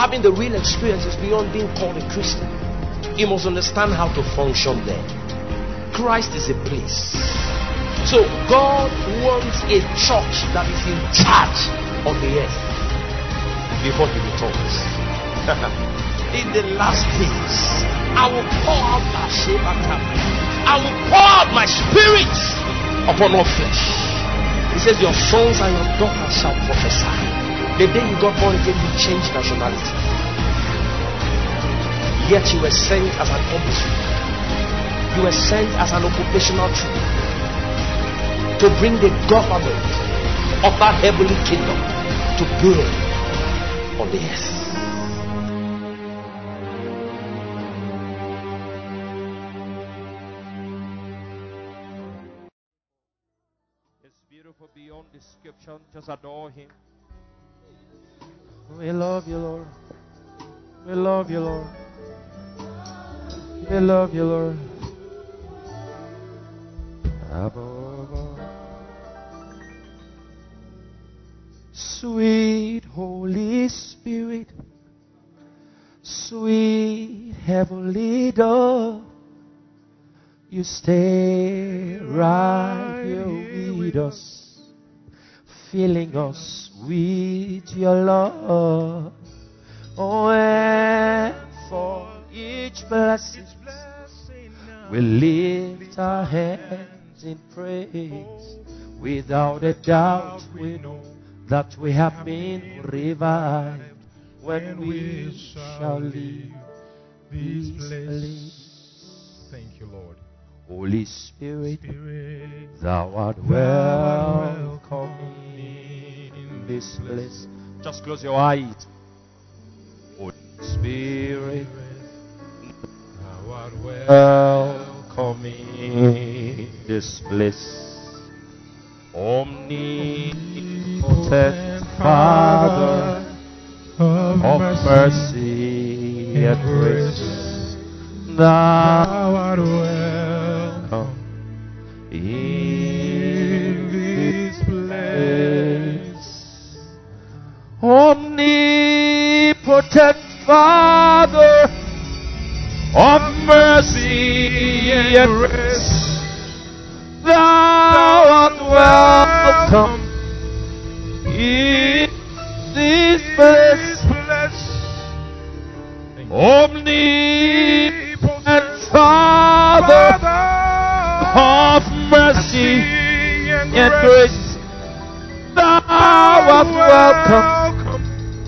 having the real experience is beyond being called a Christian. You must understand how to function there. Christ is a place. So God wants a church that is in charge of the earth before he returns. In the last days, I will pour out my spirit upon all flesh. He says, your sons and your daughters shall prophesy. The day you got born again, you changed nationality. Yet you were sent as an emissary. You were sent as an occupational troop to bring the government of that heavenly kingdom to bear on the earth. It's beautiful beyond description. Just adore him. We love you, Lord. We love you, Lord. We love you, Lord. Sweet Holy Spirit, sweet heavenly dove, you stay right here with us, filling us with your love. Oh, and for each blessing, we lift our hands in praise. Without a doubt, we know that we have been revived when we shall leave this place. Thank you, Lord. Holy Spirit, thou art welcome in this place. Just close your eyes. Holy Spirit, thou art welcome in this place. Omnipotent Father of mercy and grace, thou art welcome in this place. Omnipotent Father of mercy and grace, thou art welcome in this place. Omnipotent Father of mercy and grace, thou art welcome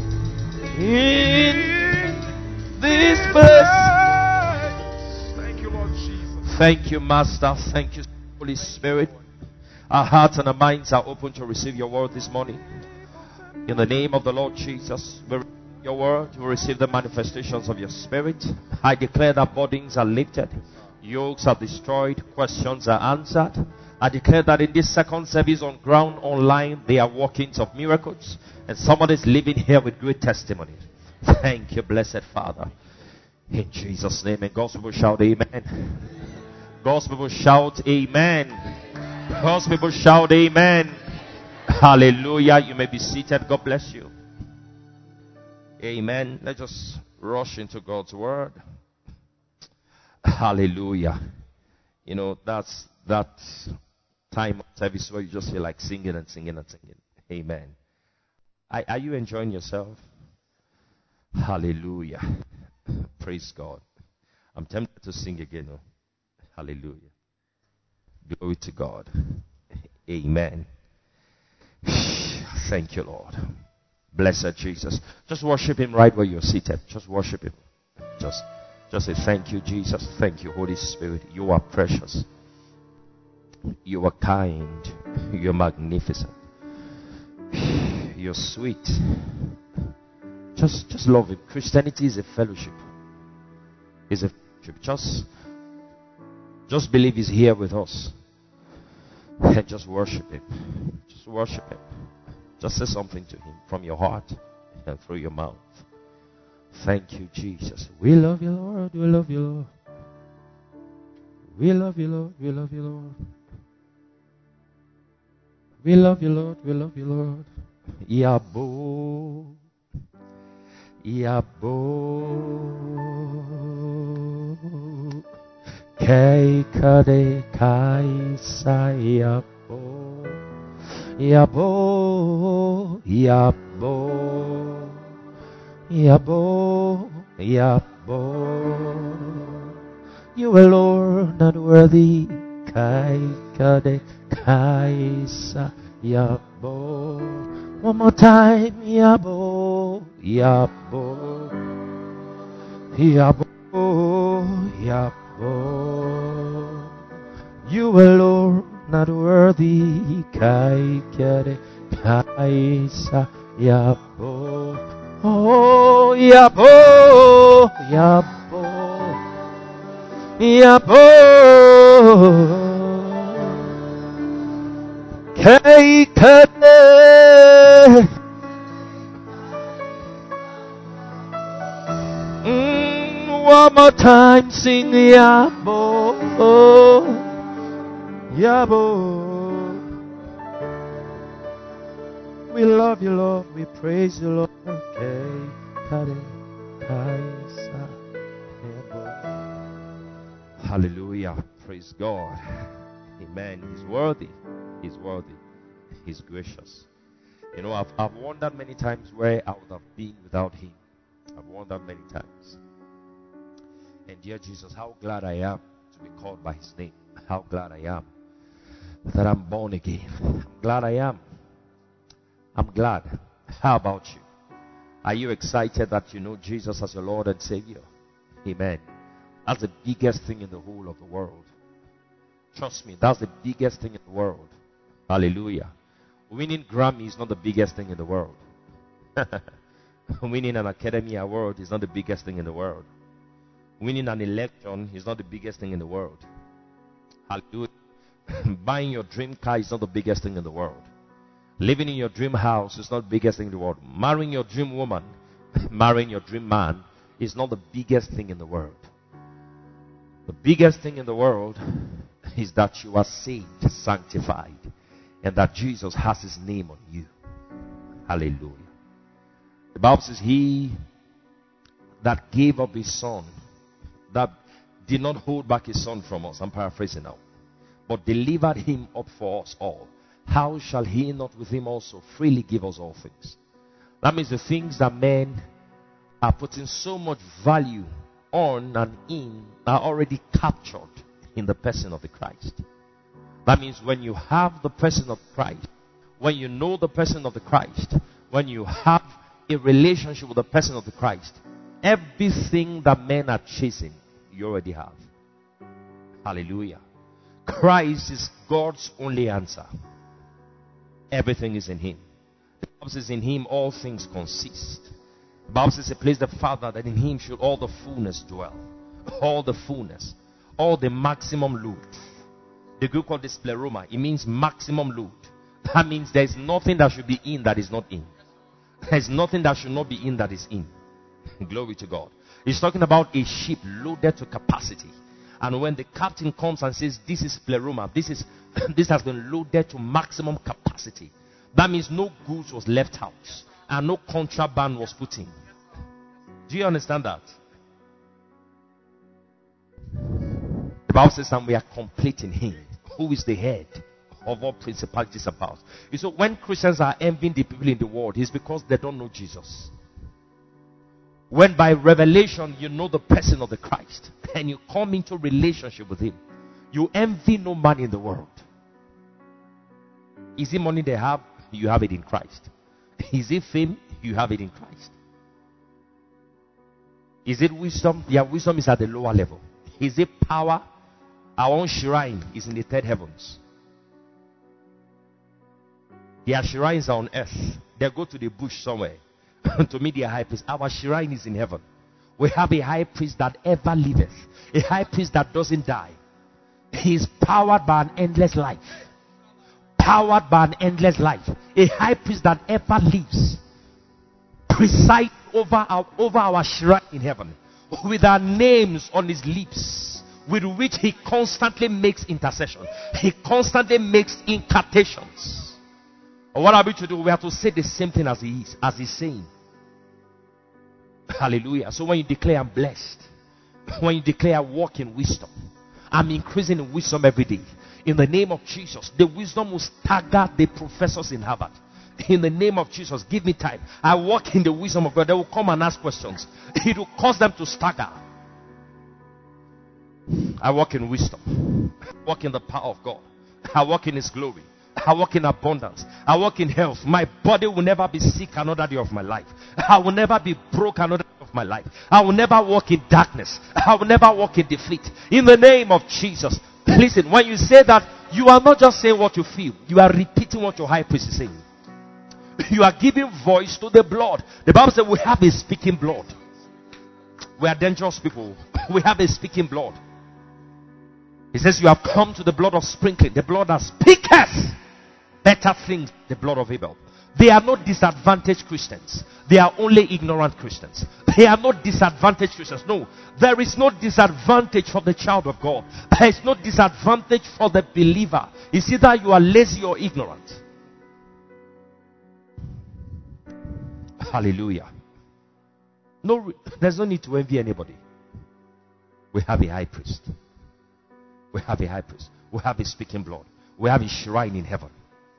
in this place. Thank you, Lord Jesus. Thank you, Master. Thank you, Holy Spirit. Our hearts and our minds are open to receive your word this morning. In the name of the Lord Jesus, we receive your word. We receive the manifestations of your spirit. I declare that burdens are lifted, yokes are destroyed, questions are answered. I declare that in this second service on ground online, there are workings of miracles, and someone is living here with great testimony. Thank you, blessed Father. In Jesus' name, and God's people shout amen. God's people shout amen. God's people shout amen. Hallelujah. You may be seated. God bless you. Amen. Let's just rush into God's word. Hallelujah. You know, that's that time of service where you just feel like singing and singing and singing. Amen. Are you enjoying yourself? Hallelujah. Praise God. I'm tempted to sing again. Oh. Hallelujah. Glory to God. Amen. Thank you, Lord. Blessed Jesus. Just worship him right where you're seated. Just worship him. Just say thank you, Jesus. Thank you, Holy Spirit. You are precious. You are kind. You're magnificent. You're sweet. Just love him. Christianity is a fellowship. It's a fellowship. Just believe he's here with us. And just worship him. Just worship him. Just say something to him from your heart and through your mouth. Thank you, Jesus. We love you, Lord. We love you, Lord. We love you, Lord. We love you, Lord. We love you, Lord. We love you, Lord. Yabo Yabo. Kei kade kaisa yabo. Yabo. Yabo. Yabo. Yabo. You alone not worthy. Kai kade kaisa yabo. One more time. Yabo. Yabo. Yabo. Yabo. You alone not worthy. Kai kade kaisa yabo. Oh, yabo. Yabo. Yabo. Kei kade. One more time, sing Yabo. Yabo. We love you, Lord. We praise you, Lord. Kei kade kaisa yabo. Hallelujah. Praise God. Amen. He's worthy. He's worthy. He's gracious. You know, I've wondered many times where I would have been without Him. I've wondered many times. And dear Jesus, how glad I am to be called by His name. How glad I am that I'm born again. I'm glad I am. I'm glad. How about you? Are you excited that you know Jesus as your Lord and Savior? Amen. That's the biggest thing in the whole of the world. Trust me, that's the biggest thing in the world. Hallelujah. Winning Grammy is not the biggest thing in the world. Winning an Academy Award is not the biggest thing in the world. Winning an election is not the biggest thing in the world. Hallelujah. Buying your dream car is not the biggest thing in the world. Living in your dream house is not the biggest thing in the world. Marrying your dream woman, marrying your dream man is not the biggest thing in the world. The biggest thing in the world is that you are saved, sanctified, and that Jesus has His name on you. Hallelujah. The Bible says, He that gave up His Son, that did not hold back His Son from us, I'm paraphrasing now, but delivered Him up for us all, how shall He not with Him also freely give us all things? That means the things that men are putting so much value on and in are already captured in the person of the Christ. That means when you have the person of Christ, when you know the person of the Christ, when you have a relationship with the person of the Christ, everything that men are chasing, you already have. Hallelujah. Christ is God's only answer. Everything is in Him. The Bible says in Him all things consist. The Bible says, it pleased the Father that in Him should all the fullness dwell. All the fullness. All the maximum load. The Greek called this pleroma. It means maximum load. That means there is nothing that should be in that is not in. There is nothing that should not be in that is in. Glory to God. He's talking about a ship loaded to capacity. And when the captain comes and says, this is pleroma, this has been loaded to maximum capacity, that means no goods was left out and no contraband was put in. Do you understand that? The Bible says that we are complete in Him, who is the head of all principalities and powers. So when Christians are envying the people in the world, it's because they don't know Jesus. When by revelation you know the person of the Christ and you come into relationship with Him, you envy no man in the world. Is it money they have? You have it in Christ. Is it fame? You have it in Christ. Is it wisdom? Yeah, wisdom is at the lower level. Is it power? Our own shrine is in the third heavens. Their shrines are on earth. They go to the bush somewhere to meet their high priest. Our shrine is in heaven. We have a high priest that ever liveth. A high priest that doesn't die. He is powered by an endless life. Powered by an endless life. A high priest that ever lives. Preside over our shrine in heaven. With our names on his lips. With which he constantly makes intercession. He constantly makes incantations. What are we to do? We have to say the same thing as he is. As he's saying. Hallelujah. So when you declare I'm blessed, when you declare I walk in wisdom, I'm increasing in wisdom every day. In the name of Jesus, the wisdom will stagger the professors in Harvard. In the name of Jesus, give me time. I walk in the wisdom of God. They will come and ask questions. It will cause them to stagger. I walk in wisdom. I walk in the power of God. I walk in His glory. I walk in abundance. I walk in health. My body will never be sick another day of my life. I will never be broke another day of my life. I will never walk in darkness. I will never walk in defeat. In the name of Jesus. Listen, when you say that, you are not just saying what you feel. You are repeating what your high priest is saying. You are giving voice to the blood. The Bible says we have a speaking blood. We are dangerous people. We have a speaking blood. It says you have come to the blood of sprinkling, the blood that speaketh better things, the blood of Abel. They are not disadvantaged Christians. They are only ignorant Christians. They are not disadvantaged Christians. No, there is no disadvantage for the child of God. There is no disadvantage for the believer. It's either you are lazy or ignorant. Hallelujah. No, there's no need to envy anybody. We have a high priest. We have a high priest. We have a speaking blood. We have a shrine in heaven.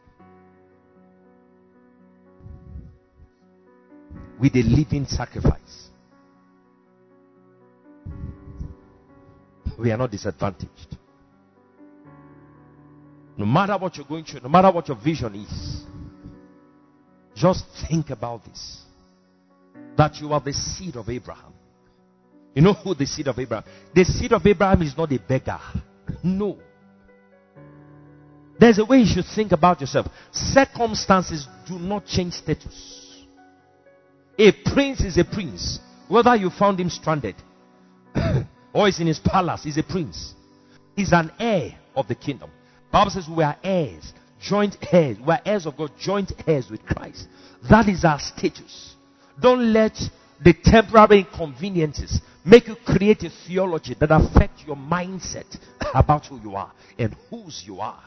With a living sacrifice. We are not disadvantaged. No matter what you're going through, no matter what your vision is, just think about this. That you are the seed of Abraham. You know who the seed of Abraham? The seed of Abraham is not a beggar. No. There's a way you should think about yourself. Circumstances do not change status. A prince is a prince. Whether you found him stranded or is in his palace, he's a prince. He's an heir of the kingdom. The Bible says we are heirs, joint heirs. We are heirs of God, joint heirs with Christ. That is our status. Don't let the temporary inconveniences make you create a theology that affects your mindset about who you are and whose you are.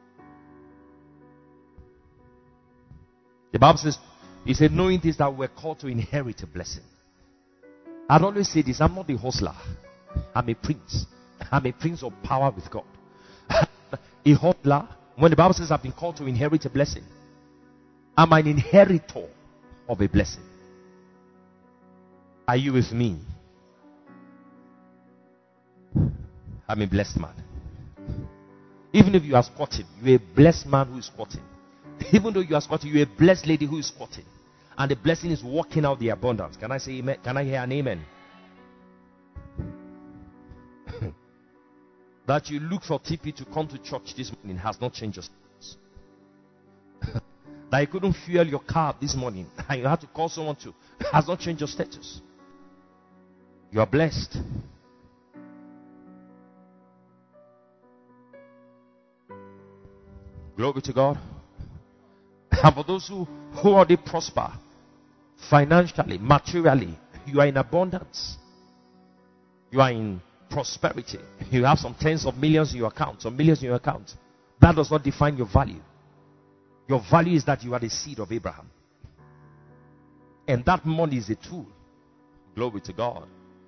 The Bible says, he said, knowing this, that we're called to inherit a blessing. I'd always say this, I'm not a hustler. I'm a prince. I'm a prince of power with God. A hustler, when the Bible says I've been called to inherit a blessing, I'm an inheritor of a blessing. Are you with me? I'm a blessed man. Even if you are squatting, you're a blessed man who is squatting. Even though you are squatting, you're a blessed lady who is squatting. And the blessing is working out the abundance. Can I say amen? Can I hear an amen? That you look for TP to come to church this morning has not changed your status. That you couldn't fuel your car this morning and you had to call someone to has not changed your status. You are blessed. Glory to God. And for those who already prosper financially, materially, you are in abundance. You are in prosperity. You have some tens of millions in your account, some millions in your account. That does not define your value. Your value is that you are the seed of Abraham. And that money is a tool. Glory to God.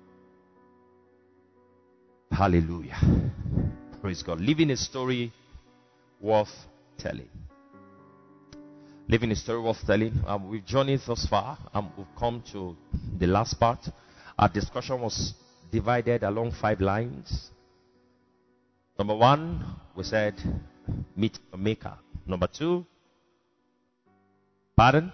Hallelujah. Praise God. Living a story worth telling. Living a story worth telling. We've journeyed thus far. We've come to the last part. Our discussion was divided along 5 lines. Number 1, we said, meet a maker. Number 2, pardon?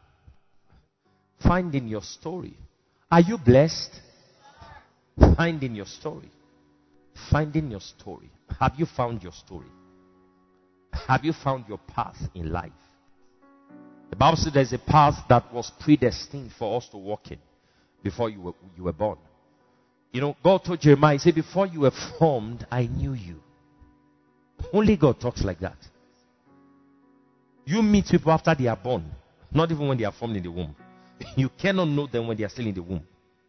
Finding your story. Are you blessed? Finding your story. Finding your story. Have you found your story? Have you found your path in life? The Bible says there's a path that was predestined for us to walk in before you were born. You know, God told Jeremiah, he said, before you were formed, I knew you. Only God talks like that. You meet people after they are born, not even when they are formed in the womb. You cannot know them when they are still in the womb.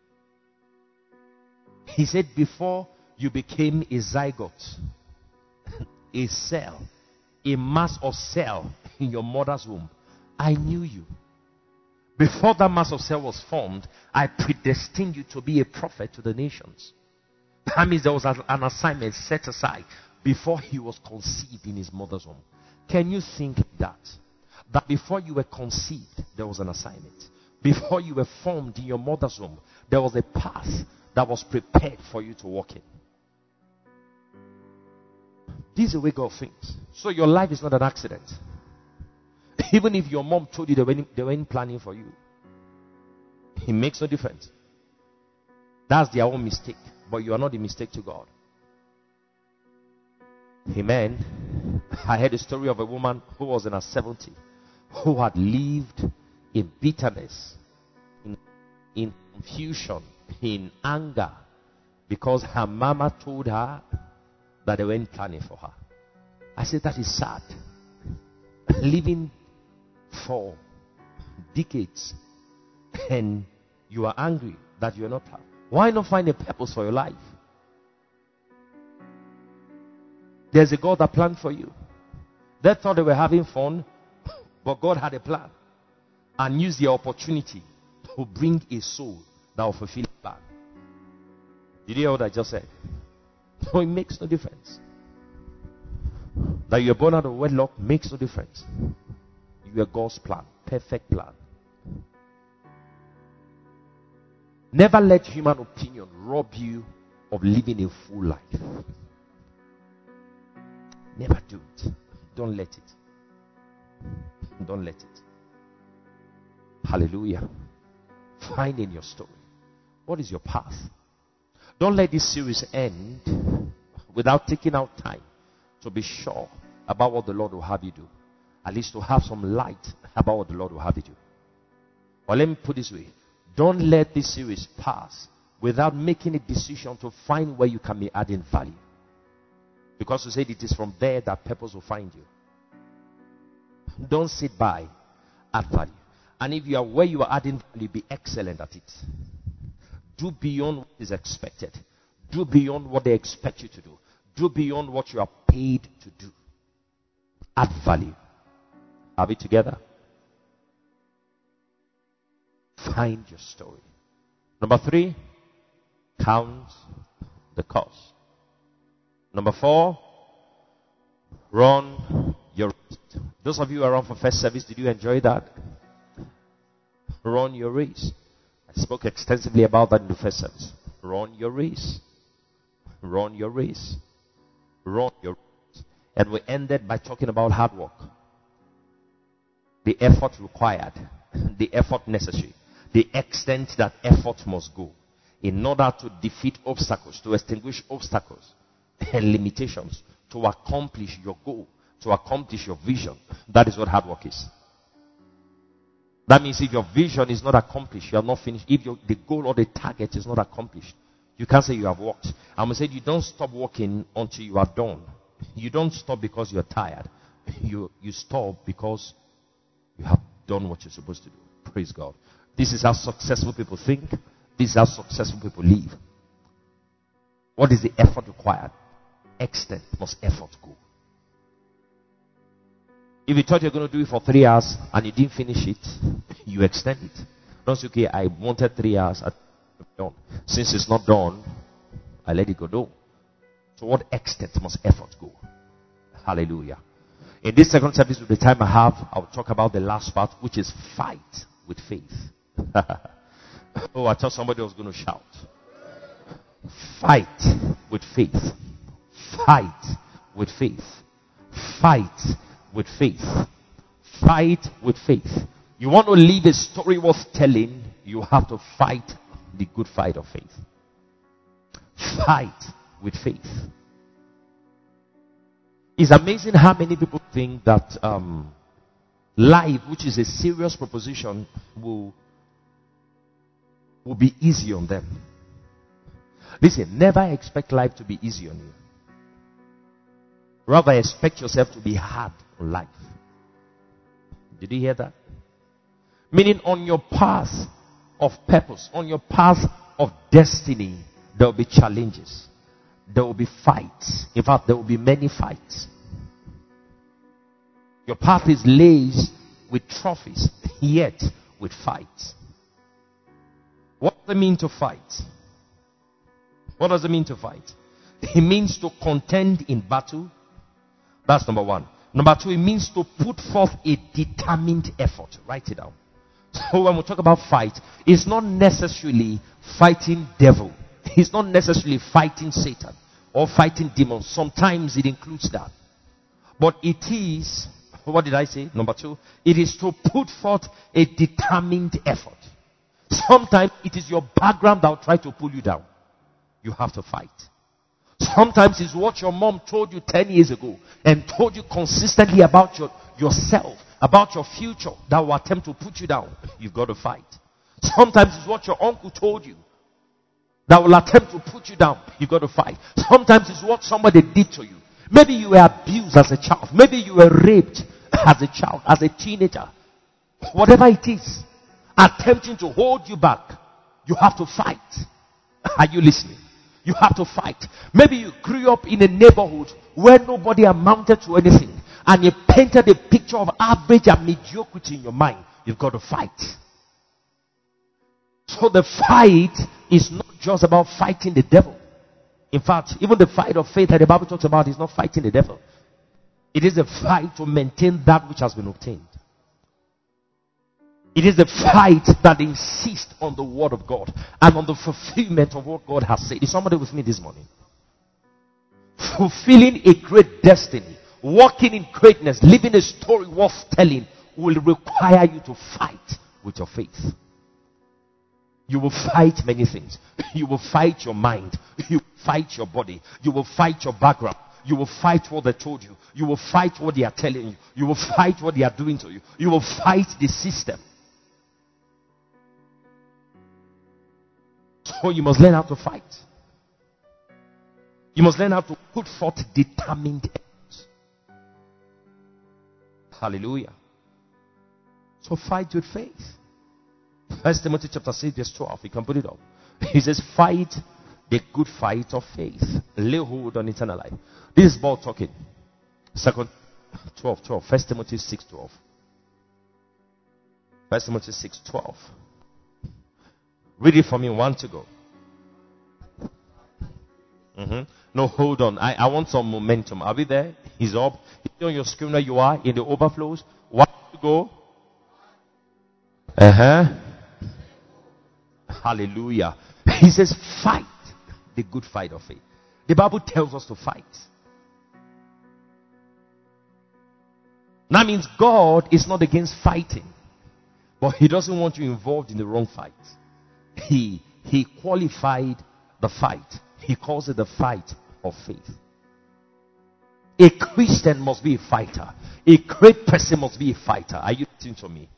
He said, before you became a zygote, a cell, a mass of cell in your mother's womb, I knew you. Before that mass of cell was formed, I predestined you to be a prophet to the nations. That means there was an assignment set aside before he was conceived in his mother's womb. Can you think that? That before you were conceived, there was an assignment. Before you were formed in your mother's womb, there was a path that was prepared for you to walk in. This is the way God thinks. So your life is not an accident. Even if your mom told you they weren't planning for you, it makes no difference. That's their own mistake. But you are not the mistake to God. Amen. I heard a story of a woman who was in her 70s, who had lived in bitterness, in confusion, in anger, because her mama told her that they weren't planning for her. I said, that is sad. Living for decades and you are angry that you are not planning. Why not find a purpose for your life? There's a God that planned for you. They thought they were having fun, but God had a plan and used the opportunity to bring a soul that will fulfill the plan. Did you hear what I just said? So it makes no difference. That you're born out of wedlock makes no difference. You are God's plan, perfect plan. Never let human opinion rob you of living a full life. Never do it. Don't let it. Don't let it. Hallelujah. Find in your story. What is your path? Don't let this series end without taking out time to be sure about what the Lord will have you do. At least to have some light about what the Lord will have you do. Or let me put it this way. Don't let this series pass without making a decision to find where you can be adding value. Because you said it is from there that purpose will find you. Don't sit by, add value. And if you are where you are adding value, be excellent at it. Do beyond what is expected. Do beyond what they expect you to do. Do beyond what you are paid to do. Add value. Are we together? Find your story. Number 3, count the cost. Number 4, run your race. Those of you who are around for first service, did you enjoy that? Run your race. I spoke extensively about that in the first service. Run your race. Run your race. Run your race. And we ended by talking about hard work. The effort required. The effort necessary. The extent that effort must go in order to defeat obstacles, to extinguish obstacles and limitations, to accomplish your goal, to accomplish your vision. That is what hard work is. That means if your vision is not accomplished, you are not finished. If the goal or the target is not accomplished, you can't say you have worked. I'm going to say you don't stop working until you are done. You don't stop because you're tired. You stop because you have done what you're supposed to do. Praise God. This is how successful people think. This is how successful people live. What is the effort required? Extent must effort go. If you thought you're going to do it for 3 hours and you didn't finish it, you extend it. Don't say, okay, I wanted 3 hours. Since it's not done, I let it go. No. To what extent must effort go? Hallelujah. In this second service, with the time I have, I'll talk about the last part, which is fight with faith. Oh, I thought somebody was going to shout. Fight with faith. Fight with faith. Fight with faith. Fight with faith. You want to live a story worth telling, you have to fight the good fight of faith. Fight with faith. It's amazing how many people think that life, which is a serious proposition, will be easy on them. Listen, never expect life to be easy on you. Rather, expect yourself to be hard on life. Did you hear that? Meaning, on your path of purpose, on your path of destiny, there will be challenges. There will be fights. In fact, there will be many fights. Your path is laced with trophies. Yet, with fight. What does it mean to fight? What does it mean to fight? It means to contend in battle. That's number one. Number two, it means to put forth a determined effort. Write it down. So when we talk about fight, it's not necessarily fighting devil. It's not necessarily fighting Satan or fighting demons. Sometimes it includes that. But it is, what did I say? Number two, it is to put forth a determined effort. Sometimes it is your background that will try to pull you down. You have to fight. Sometimes it's what your mom told you 10 years ago and told you consistently about yourself, about your future, that will attempt to put you down. You've got to fight. Sometimes it's what your uncle told you that will attempt to put you down. You've got to fight. Sometimes it's what somebody did to you. Maybe you were abused as a child. Maybe you were raped as a child, as a teenager. Whatever it is, attempting to hold you back, you have to fight. Are you listening? You have to fight. Maybe you grew up in a neighborhood where nobody amounted to anything, and you painted a picture of average and mediocrity in your mind. You've got to fight. So the fight is not just about fighting the devil. In fact, even the fight of faith that the Bible talks about is not fighting the devil. It is a fight to maintain that which has been obtained. It is a fight that insists on the word of God and on the fulfillment of what God has said. Is somebody with me this morning? Fulfilling a great destiny, walking in greatness, living a story worth telling will require you to fight with your faith. You will fight many things. You will fight your mind. You will fight your body. You will fight your background. You will fight what they told you. You will fight what they are telling you. You will fight what they are doing to you. You will fight the system. So you must learn how to fight. You must learn how to put forth determined efforts. Hallelujah. So fight with faith. 1 Timothy chapter 6 verse 12. You can put it up. He says, fight the good fight of faith. Lay hold on eternal life. This is Paul talking. 1 Timothy 6 12. 1 Timothy 6 12. Read it for me 1 to go. No, hold on. I want some momentum. Are we there? He's up. He's on your screen where you are in the overflows. 1 to go. Hallelujah. He says, fight the good fight of faith. The Bible tells us to fight. That means God is not against fighting, but He doesn't want you involved in the wrong fight. He qualified the fight. He calls it the fight of faith. A Christian must be a fighter. A great person must be a fighter. Are you listening to me?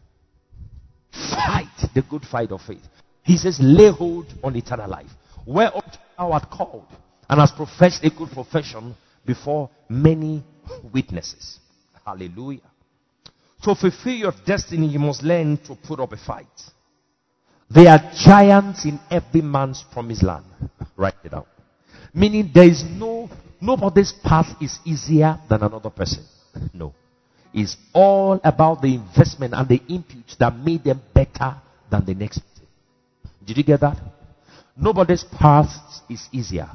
Fight the good fight of faith. He says, lay hold on eternal life, whereof thou art called, and hast professed a good profession before many witnesses. Hallelujah. To fulfill your destiny, you must learn to put up a fight. There are giants in every man's promised land. Write it down. Meaning there is nobody's path is easier than another person. No. It's all about the investment and the inputs that made them better than the next person. Did you get that? Nobody's path is easier.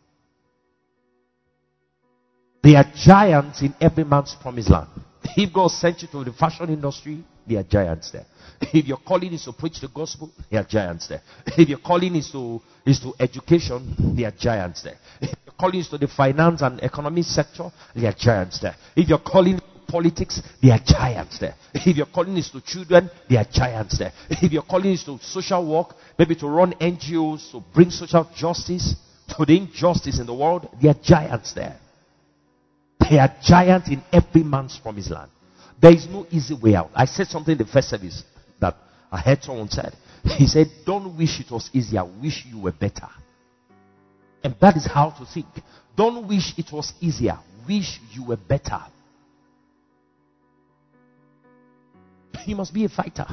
There are giants in every man's promised land. If God sent you to the fashion industry, there are giants there. If your calling is to preach the gospel, there are giants there. If your calling is to education, there are giants there. If your calling is to the finance and economic sector, there are giants there. If your calling is to politics, there are giants there. If your calling is to children, there are giants there. If your calling is to social work, maybe to run NGOs, to bring social justice, to the injustice in the world, there are giants there. There are giants in every man's promised land. There is no easy way out. I said something in the first service that I heard someone said. He said, don't wish it was easier, wish you were better. And that is how to think. Don't wish it was easier, wish you were better. You must be a fighter.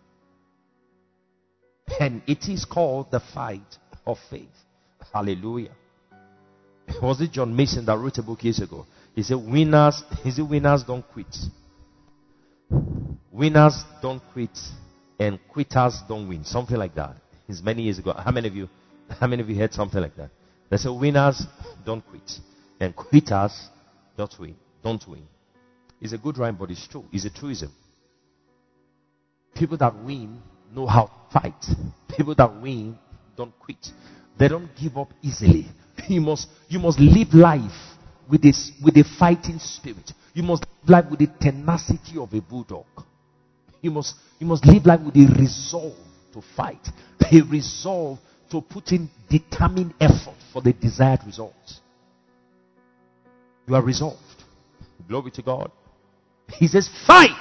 And it is called the fight of faith. Hallelujah. Was it John Mason that wrote a book years ago? He said, winners don't quit. Winners don't quit and quitters don't win. Something like that. It's many years ago. How many of you heard something like that? They say winners don't quit. And quitters don't win. Don't win. It's a good rhyme, but it's true. It's a truism. People that win know how to fight. People that win don't quit. They don't give up easily. You must live life with a fighting spirit. You must live life with the tenacity of a bulldog. You must live life with a resolve to fight, a resolve to put in determined effort for the desired results. You are resolved. Glory to God. He says, fight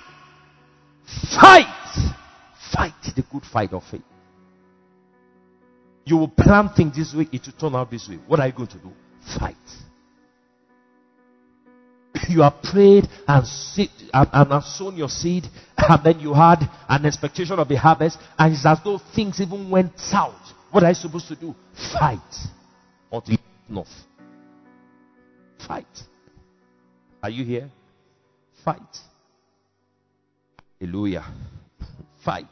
the good fight of faith. You will plan things this way, it will turn out this way. What are you going to do? Fight. You have prayed and have sown your seed, and then you had an expectation of a harvest, and it's as though things even went south. What are you supposed to do? Fight until you get enough. Fight. Are you here? Fight. Hallelujah. Fight.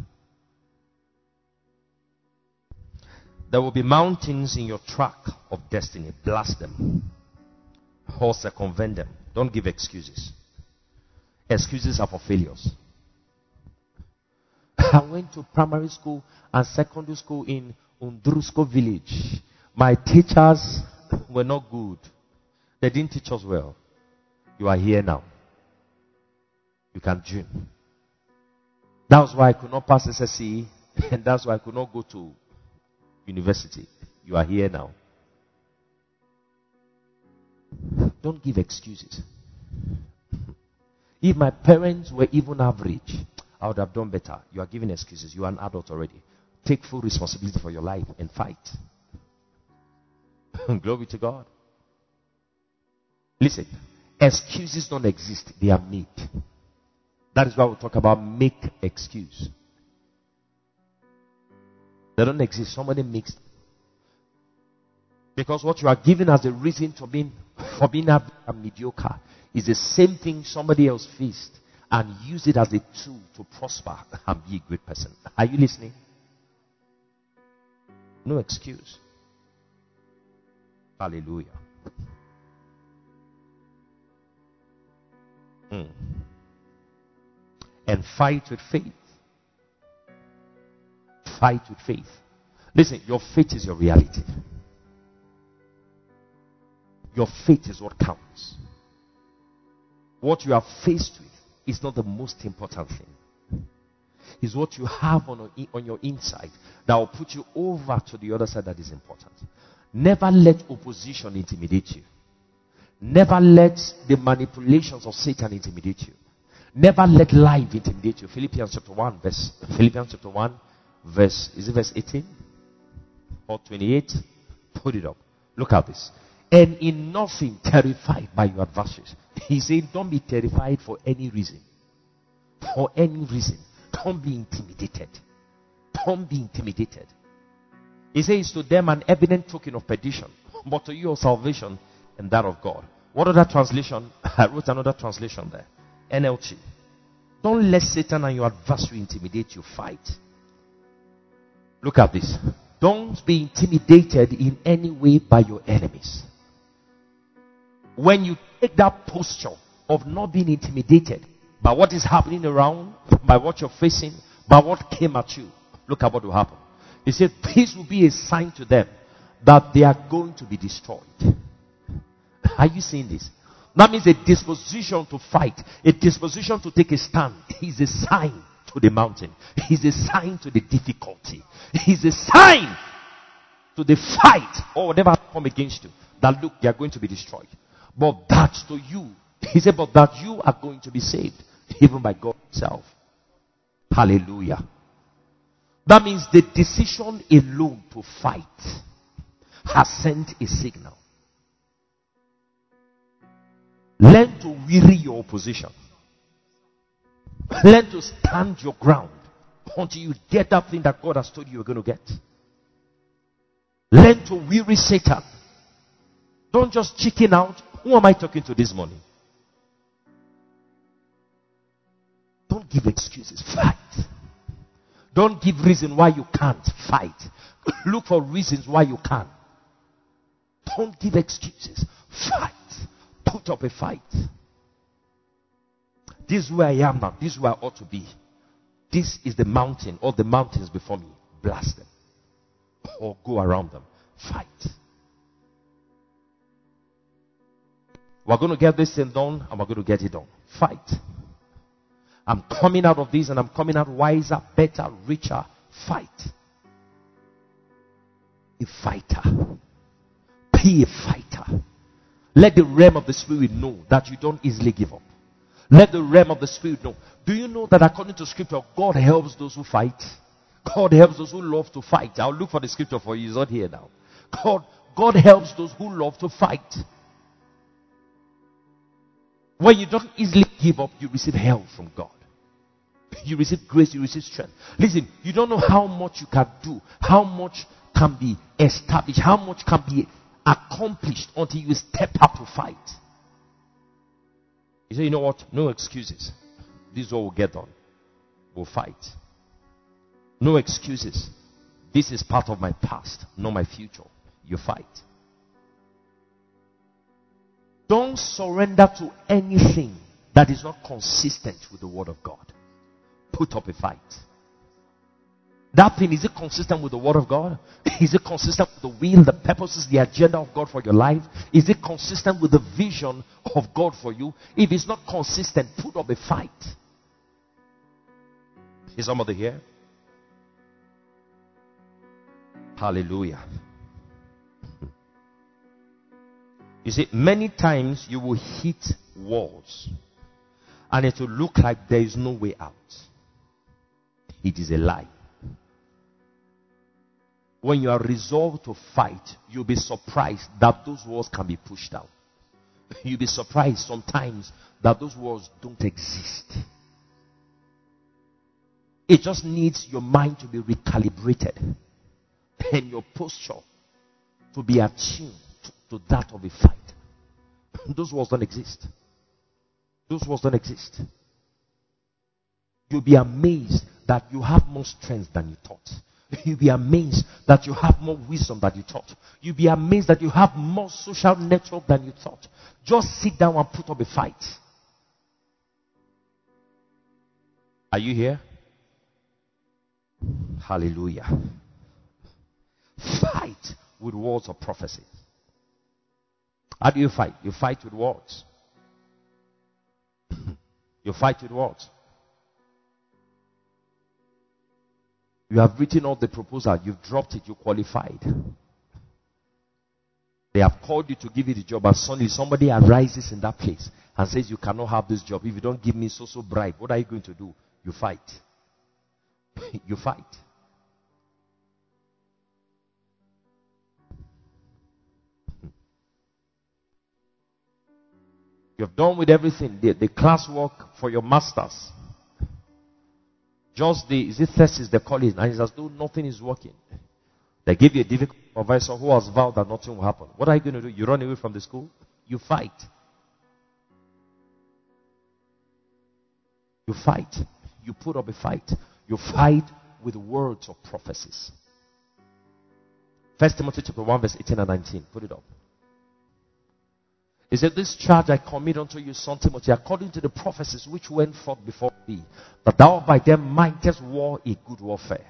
There will be mountains in your track of destiny. Blast them. Or circumvent them. Don't give excuses. Excuses are for failures. I went to primary school and secondary school in Undrusko village. My teachers were not good. They didn't teach us well. You are here now. You can dream. That was why I could not pass SSC, and that's why I could not go to university. You are here now. Don't give excuses. If my parents were even average, I would have done better. You are giving excuses. You are an adult already. Take full responsibility for your life and fight. Glory to God. Listen, excuses don't exist. They are made. That is why we talk about make excuse. They don't exist. Somebody makes them. Because what you are given as a reason for being a mediocre is the same thing somebody else faced and use it as a tool to prosper and be a great person. Are you listening? No excuse. Hallelujah. And fight with faith. Fight with faith. Listen, your faith is your reality. Your faith is what counts. What you are faced with is not the most important thing. It's what you have on your inside that will put you over to the other side that is important. Never let opposition intimidate you. Never let the manipulations of Satan intimidate you. Never let life intimidate you. Philippians chapter 1 verse, is it verse 18 or 28? Put it up. Look at this. And in nothing terrified by your adversaries. He said, don't be terrified for any reason. For any reason. Don't be intimidated. Don't be intimidated. He says to them an evident token of perdition, but to you of salvation and that of God. What other translation? I wrote another translation there. NLT. Don't let Satan and your adversary intimidate you. Fight. Look at this. Don't be intimidated in any way by your enemies. When you take that posture of not being intimidated by what is happening around, by what you're facing, by what came at you, look at what will happen. He said, this will be a sign to them that they are going to be destroyed. Are you seeing this? That means a disposition to fight, a disposition to take a stand is a sign to the mountain. Is a sign to the difficulty. Is a sign to the fight or whatever come against you. That look, they are going to be destroyed. But that to you, he said, but that you are going to be saved, even by God himself. Hallelujah. That means the decision alone to fight has sent a signal. Learn to weary your opposition. Learn to stand your ground until you get that thing that God has told you you're going to get. Learn to weary Satan. Don't just chicken out. Who am I talking to this morning? Don't give excuses. Fight. Don't give reason why you can't fight. Look for reasons why you can. Don't give excuses. Fight. Put up a fight. This is where I am now. This is where I ought to be. This is the mountain or the mountains before me. Blast them. Or go around them. Fight. We're going to get this thing done and we're going to get it done. Fight. I'm coming out of this and I'm coming out wiser, better, richer. Fight. A fighter. Be a fighter. Let the realm of the spirit know that you don't easily give up. Let the realm of the spirit know. Do you know that according to scripture, God helps those who fight? God helps those who love to fight. I'll look for the scripture for you. It's not here now. God helps those who love to fight. When you don't easily give up, you receive help from God. You receive grace, you receive strength. Listen, you don't know how much you can do, how much can be established, how much can be accomplished until you step up to fight. You say, you know what? No excuses. This is what we'll get done. We'll fight. No excuses. This is part of my past, not my future. You fight. Don't surrender to anything that is not consistent with the word of God. Put up a fight. That thing, is it consistent with the word of God? Is it consistent with the will, the purposes, the agenda of God for your life? Is it consistent with the vision of God for you? If it's not consistent, put up a fight. Is somebody here? Hallelujah. You see, many times you will hit walls and it will look like there is no way out. It is a lie. When you are resolved to fight, you'll be surprised that those walls can be pushed down. You'll be surprised sometimes that those walls don't exist. It just needs your mind to be recalibrated and your posture to be attuned to that of a fight. Those walls don't exist. Those walls don't exist. You'll be amazed that you have more strength than you thought. You'll be amazed that you have more wisdom than you thought. You'll be amazed that you have more social network than you thought. Just sit down and put up a fight. Are you here? Hallelujah. Fight with words of prophecy. How do you fight? You fight with words. You fight with words. You have written out the proposal. You've dropped it. You qualified. They have called you to give you the job, and suddenly somebody arises in that place and says, you cannot have this job if you don't give me so bribe. What are you going to do? You fight. You fight. You've done with everything. The classwork for your masters. Just is it thesis they call it, and it's as though nothing is working. They give you a difficult professor who has vowed that nothing will happen. What are you going to do? You run away from the school? You fight. You fight. You put up a fight. You fight with words of prophecies. 1 Timothy chapter 1 verse 18 and 19. Put it up. He said, this charge I commit unto you, son Timothy, according to the prophecies which went forth before thee, that thou by them mightest war a good warfare.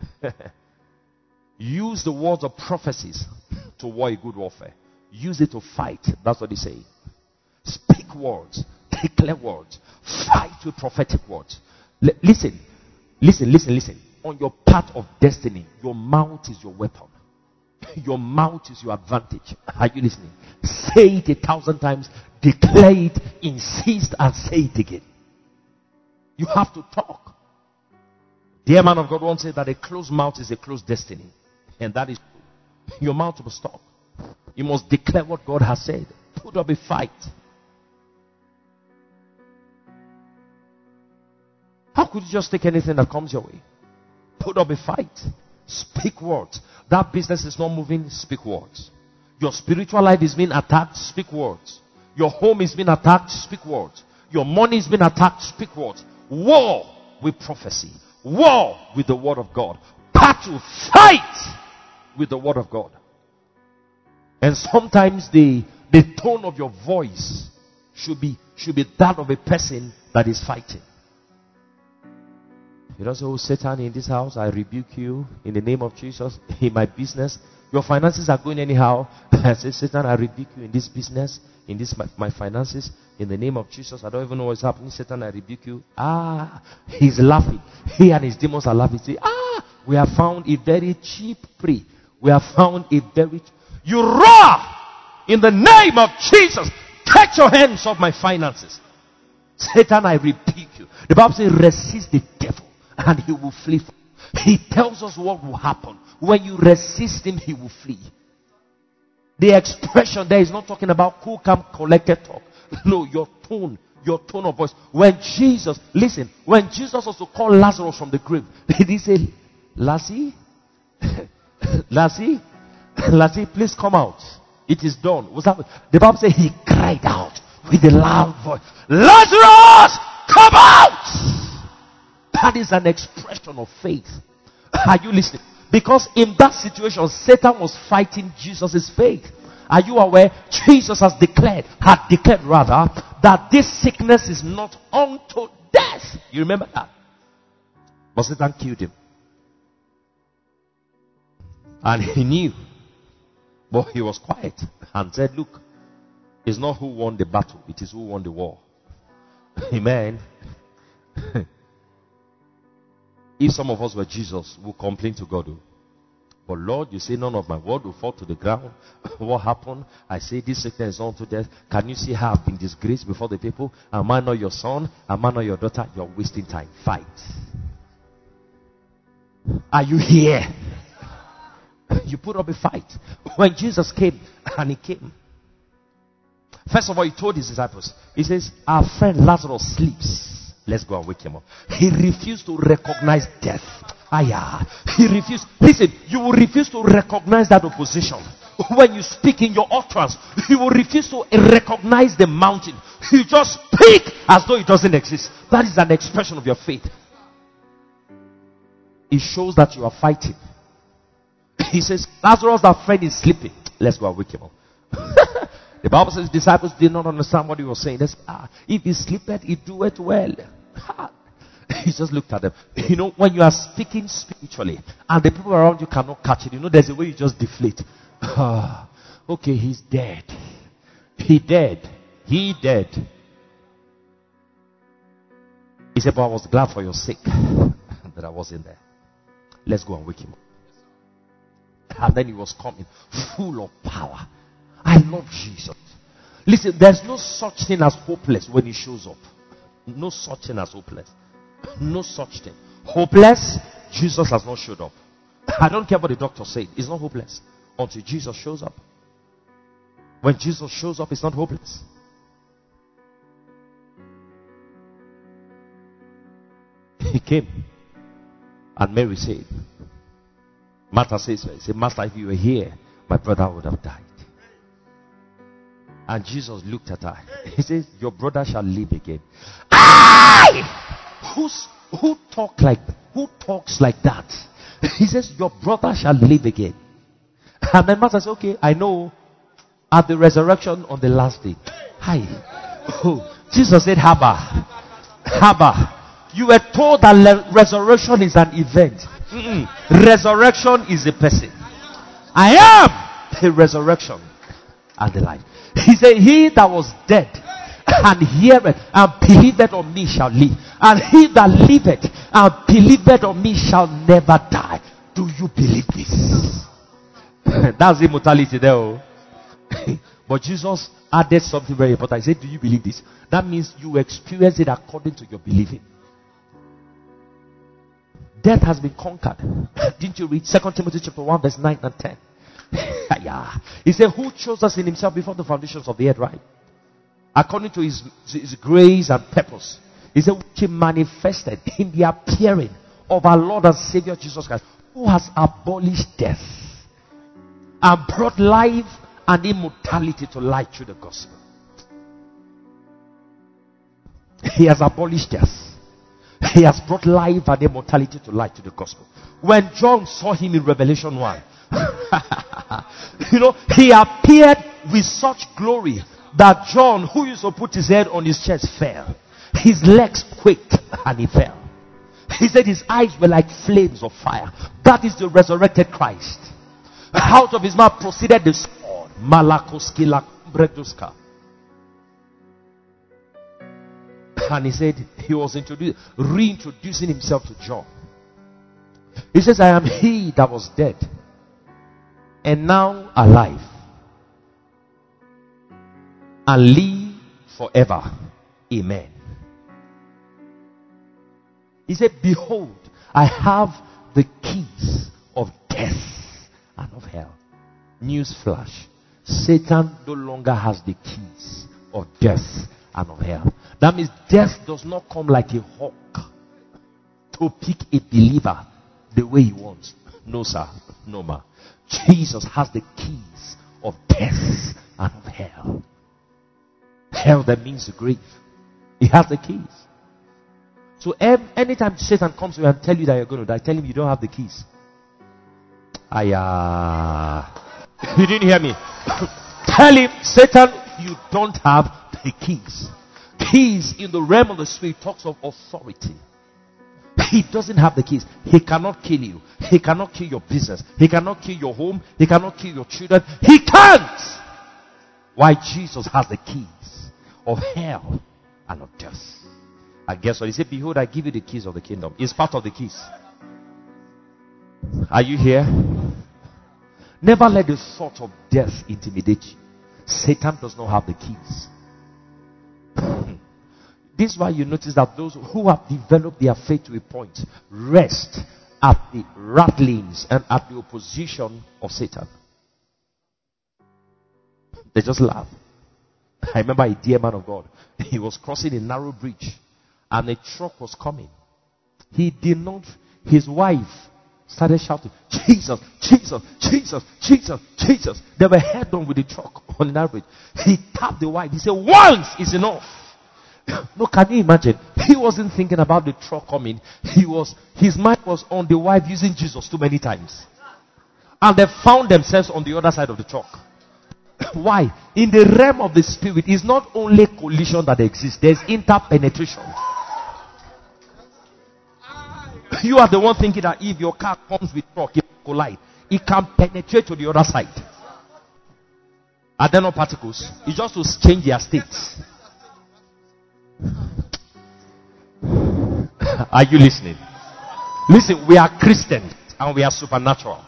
Use the words of prophecies to war a good warfare. Use it to fight. That's what he say. Speak words. Declare words. Fight with prophetic words. Listen. On your path of destiny, your mouth is your weapon. Your mouth is your advantage. Are you listening? Say it 1,000 times. Declare it. Insist and say it again. You have to talk. Dear man of God once said that a closed mouth is a closed destiny. And that is true. Your mouth must stop. You must declare what God has said. Put up a fight. How could you just take anything that comes your way? Put up a fight. Speak words. That business is not moving. Speak words. Your spiritual life is being attacked. Speak words. Your home is being attacked. Speak words. Your money is being attacked. Speak words. War with prophecy. war with the word of God. Battle, fight with the word of God. And sometimes the tone of your voice should be that of a person that is fighting. You don't say, oh, Satan, in this house, I rebuke you in the name of Jesus. In my business, your finances are going anyhow. I say, Satan, I rebuke you in this business, in this my finances, in the name of Jesus. I don't even know what's happening. Satan, I rebuke you. He's laughing. He and his demons are laughing. Say, we have found a very cheap prey. We have found a very... You roar in the name of Jesus. Take your hands off my finances. Satan, I rebuke you. The Bible says, resist the devil and he will flee. He tells us what will happen. When you resist him, he will flee. The expression there is not talking about cool, calm, collected talk. No, your tone of voice. When Jesus also called Lazarus from the grave, did he say, Lassie, Lassie, please come out. It is done. What's happening? The Bible says he cried out with a loud voice, Lazarus, come out! That is an expression of faith. Are you listening? Because in that situation, Satan was fighting Jesus' faith. Are you aware? Jesus had declared that this sickness is not unto death. You remember that? But Satan killed him. And he knew. But he was quiet and said, look, it's not who won the battle, it is who won the war. Amen. If some of us were Jesus, we'll complain to God. But Lord, you say none of my word will fall to the ground. What happened? I say this sickness is unto death. Can you see how I've been disgraced before the people? Am I not your son? Am I not your daughter? You're wasting time. Fight. Are you here? You put up a fight. When Jesus came, and he came, first of all, he told his disciples, he says, our friend Lazarus sleeps. Let's go and wake him up. He refused to recognize death. He refused. Listen, you will refuse to recognize that opposition. When you speak in your utterance, you will refuse to recognize the mountain. You just speak as though it doesn't exist. That is an expression of your faith. It shows that you are fighting. He says, Lazarus, our friend, is sleeping. Let's go and wake him up. The Bible says the disciples did not understand what he was saying. They said, if he sleepeth, he doeth well. He just looked at them. You know, when you are speaking spiritually and the people around you cannot catch it, you know, there's a way you just deflate. Okay, he's dead. He dead. He dead. He said, but I was glad for your sake that I wasn't there. Let's go and wake him up. And then he was coming full of power. I love Jesus. Listen, there's no such thing as hopeless when he shows up. No such thing as hopeless. No such thing. Hopeless, Jesus has not showed up. I don't care what the doctor said. It's not hopeless until Jesus shows up. When Jesus shows up, it's not hopeless. He came. And Mary said, Martha says, Master, if you were here, my brother would have died. And Jesus looked at her. He says, your brother shall live again. Who talks like that? He says, your brother shall live again. And then Martha says, okay, I know. At the resurrection on the last day. Jesus said, Haba. You were told that resurrection is an event. Resurrection is a person. I am the resurrection and the life. He said, he that was dead and heareth and believeth on me shall live. And he that liveth and believeth on me shall never die. Do you believe this? That's immortality there. But Jesus added something very important. He said, do you believe this? That means you experience it according to your believing. Death has been conquered. Didn't you read 2 Timothy chapter 1 verse 9 and 10? He said, who chose us in himself before the foundations of the earth, right? According to his grace and purpose. He said, which he manifested in the appearing of our Lord and Savior Jesus Christ, who has abolished death and brought life and immortality to light through the gospel. He has abolished death. He has brought life and immortality to light to the gospel. When John saw him in Revelation 1, he appeared with such glory that John, who used to put his head on his chest, fell. His legs quaked and he fell. He said his eyes were like flames of fire. That is the resurrected Christ. Out of his mouth proceeded the sword. Malakoskila breduska. And he said he was reintroducing himself to John. He says, I am he that was dead and now alive and live forever. Amen. He said, behold, I have the keys of death and of hell. Newsflash. Satan no longer has the keys of death and of hell. That means death does not come like a hawk to pick a believer the way he wants. No, sir. No, ma. Jesus has the keys of death and of hell. Hell, that means the grave. He has the keys. So anytime Satan comes to you and tell you that you're going to die, tell him you don't have the keys. You didn't hear me. Tell him, Satan, you don't have the keys. Keys in the realm of the spirit talks of authority. He doesn't have the keys. He cannot kill you. He cannot kill your business. He cannot kill your home. He cannot kill your children. He can't. Why? Jesus has the keys of hell and of death. And guess what? He said, behold, I give you the keys of the kingdom. It's part of the keys. Are you here? Never let the thought of death intimidate you. Satan does not have the keys. This is why you notice that those who have developed their faith to a point rest at the rattlings and at the opposition of Satan. They just laugh. I remember a dear man of God. He was crossing a narrow bridge and a truck was coming. He did not, his wife started shouting, Jesus, Jesus, Jesus, Jesus, Jesus. They were head on with the truck on the narrow bridge. He tapped the wife. He said, once is enough. No, can you imagine? He wasn't thinking about the truck coming. His mind was on the wife using Jesus too many times. And they found themselves on the other side of the truck. Why? In the realm of the spirit, it's not only collision that exists, there's interpenetration. You are the one thinking that if your car comes with truck, it will collide. It can penetrate to the other side. Are there no particles? It's just to change their states. Are you listening? Listen, we are Christians and we are supernatural.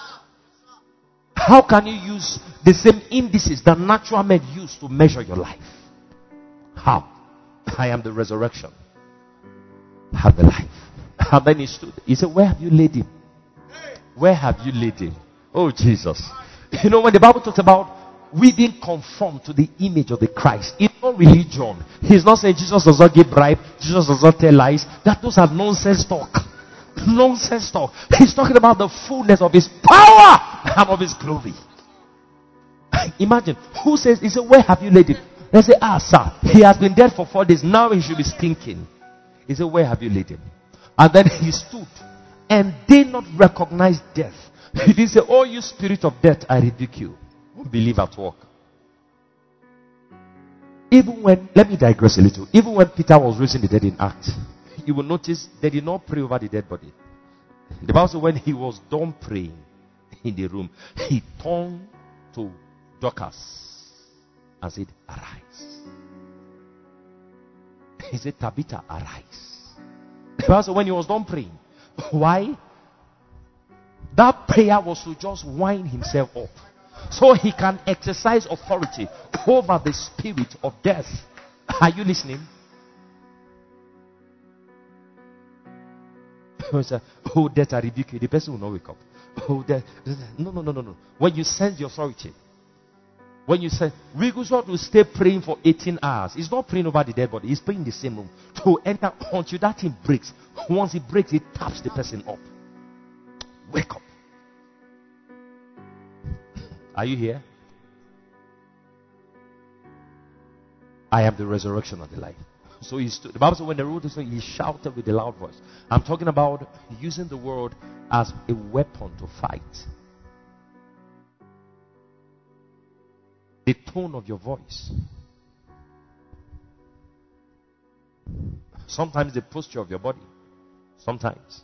How can you use the same indices that natural men use to measure your life? How? I am the resurrection. I have the life. And then he stood. He said, where have you laid him? Where have you laid him? Oh, Jesus. You know, when the Bible talks about we being conformed to the image of the Christ, it's not religion. He's not saying Jesus does not give bribe, Jesus does not tell lies. Those are nonsense talk. Nonsense talk. He's talking about the fullness of his power and of his glory. Imagine, who says, he said, where have you laid him? They say, sir, he has been dead for 4 days. Now he should be stinking. He said, where have you laid him? And then he stood and did not recognize death. He didn't say, oh, you spirit of death, I rebuke you. Don't believe at work. Even when, let me digress a little. Even when Peter was raising the dead in Acts, you will notice they did not pray over the dead body. The Bible says when he was done praying in the room, he turned to Dorcas and said, arise. He said, Tabitha, arise. The Bible says when he was done praying. Why? That prayer was to just wind himself up, so he can exercise authority over the spirit of death. Are you listening? Oh, death, I rebuke you. The person will not wake up. Oh, death. No. When you sense the authority, when you say, we go to stay praying for 18 hours. It's not praying over the dead body. It's praying in the same room to enter until that thing breaks. Once it breaks, it taps the person up. Wake up. Are you here? I am the resurrection of the life. So he stood. The Bible says when they wrote this, he shouted with a loud voice. I'm talking about using the word as a weapon to fight. The tone of your voice. Sometimes the posture of your body. Sometimes.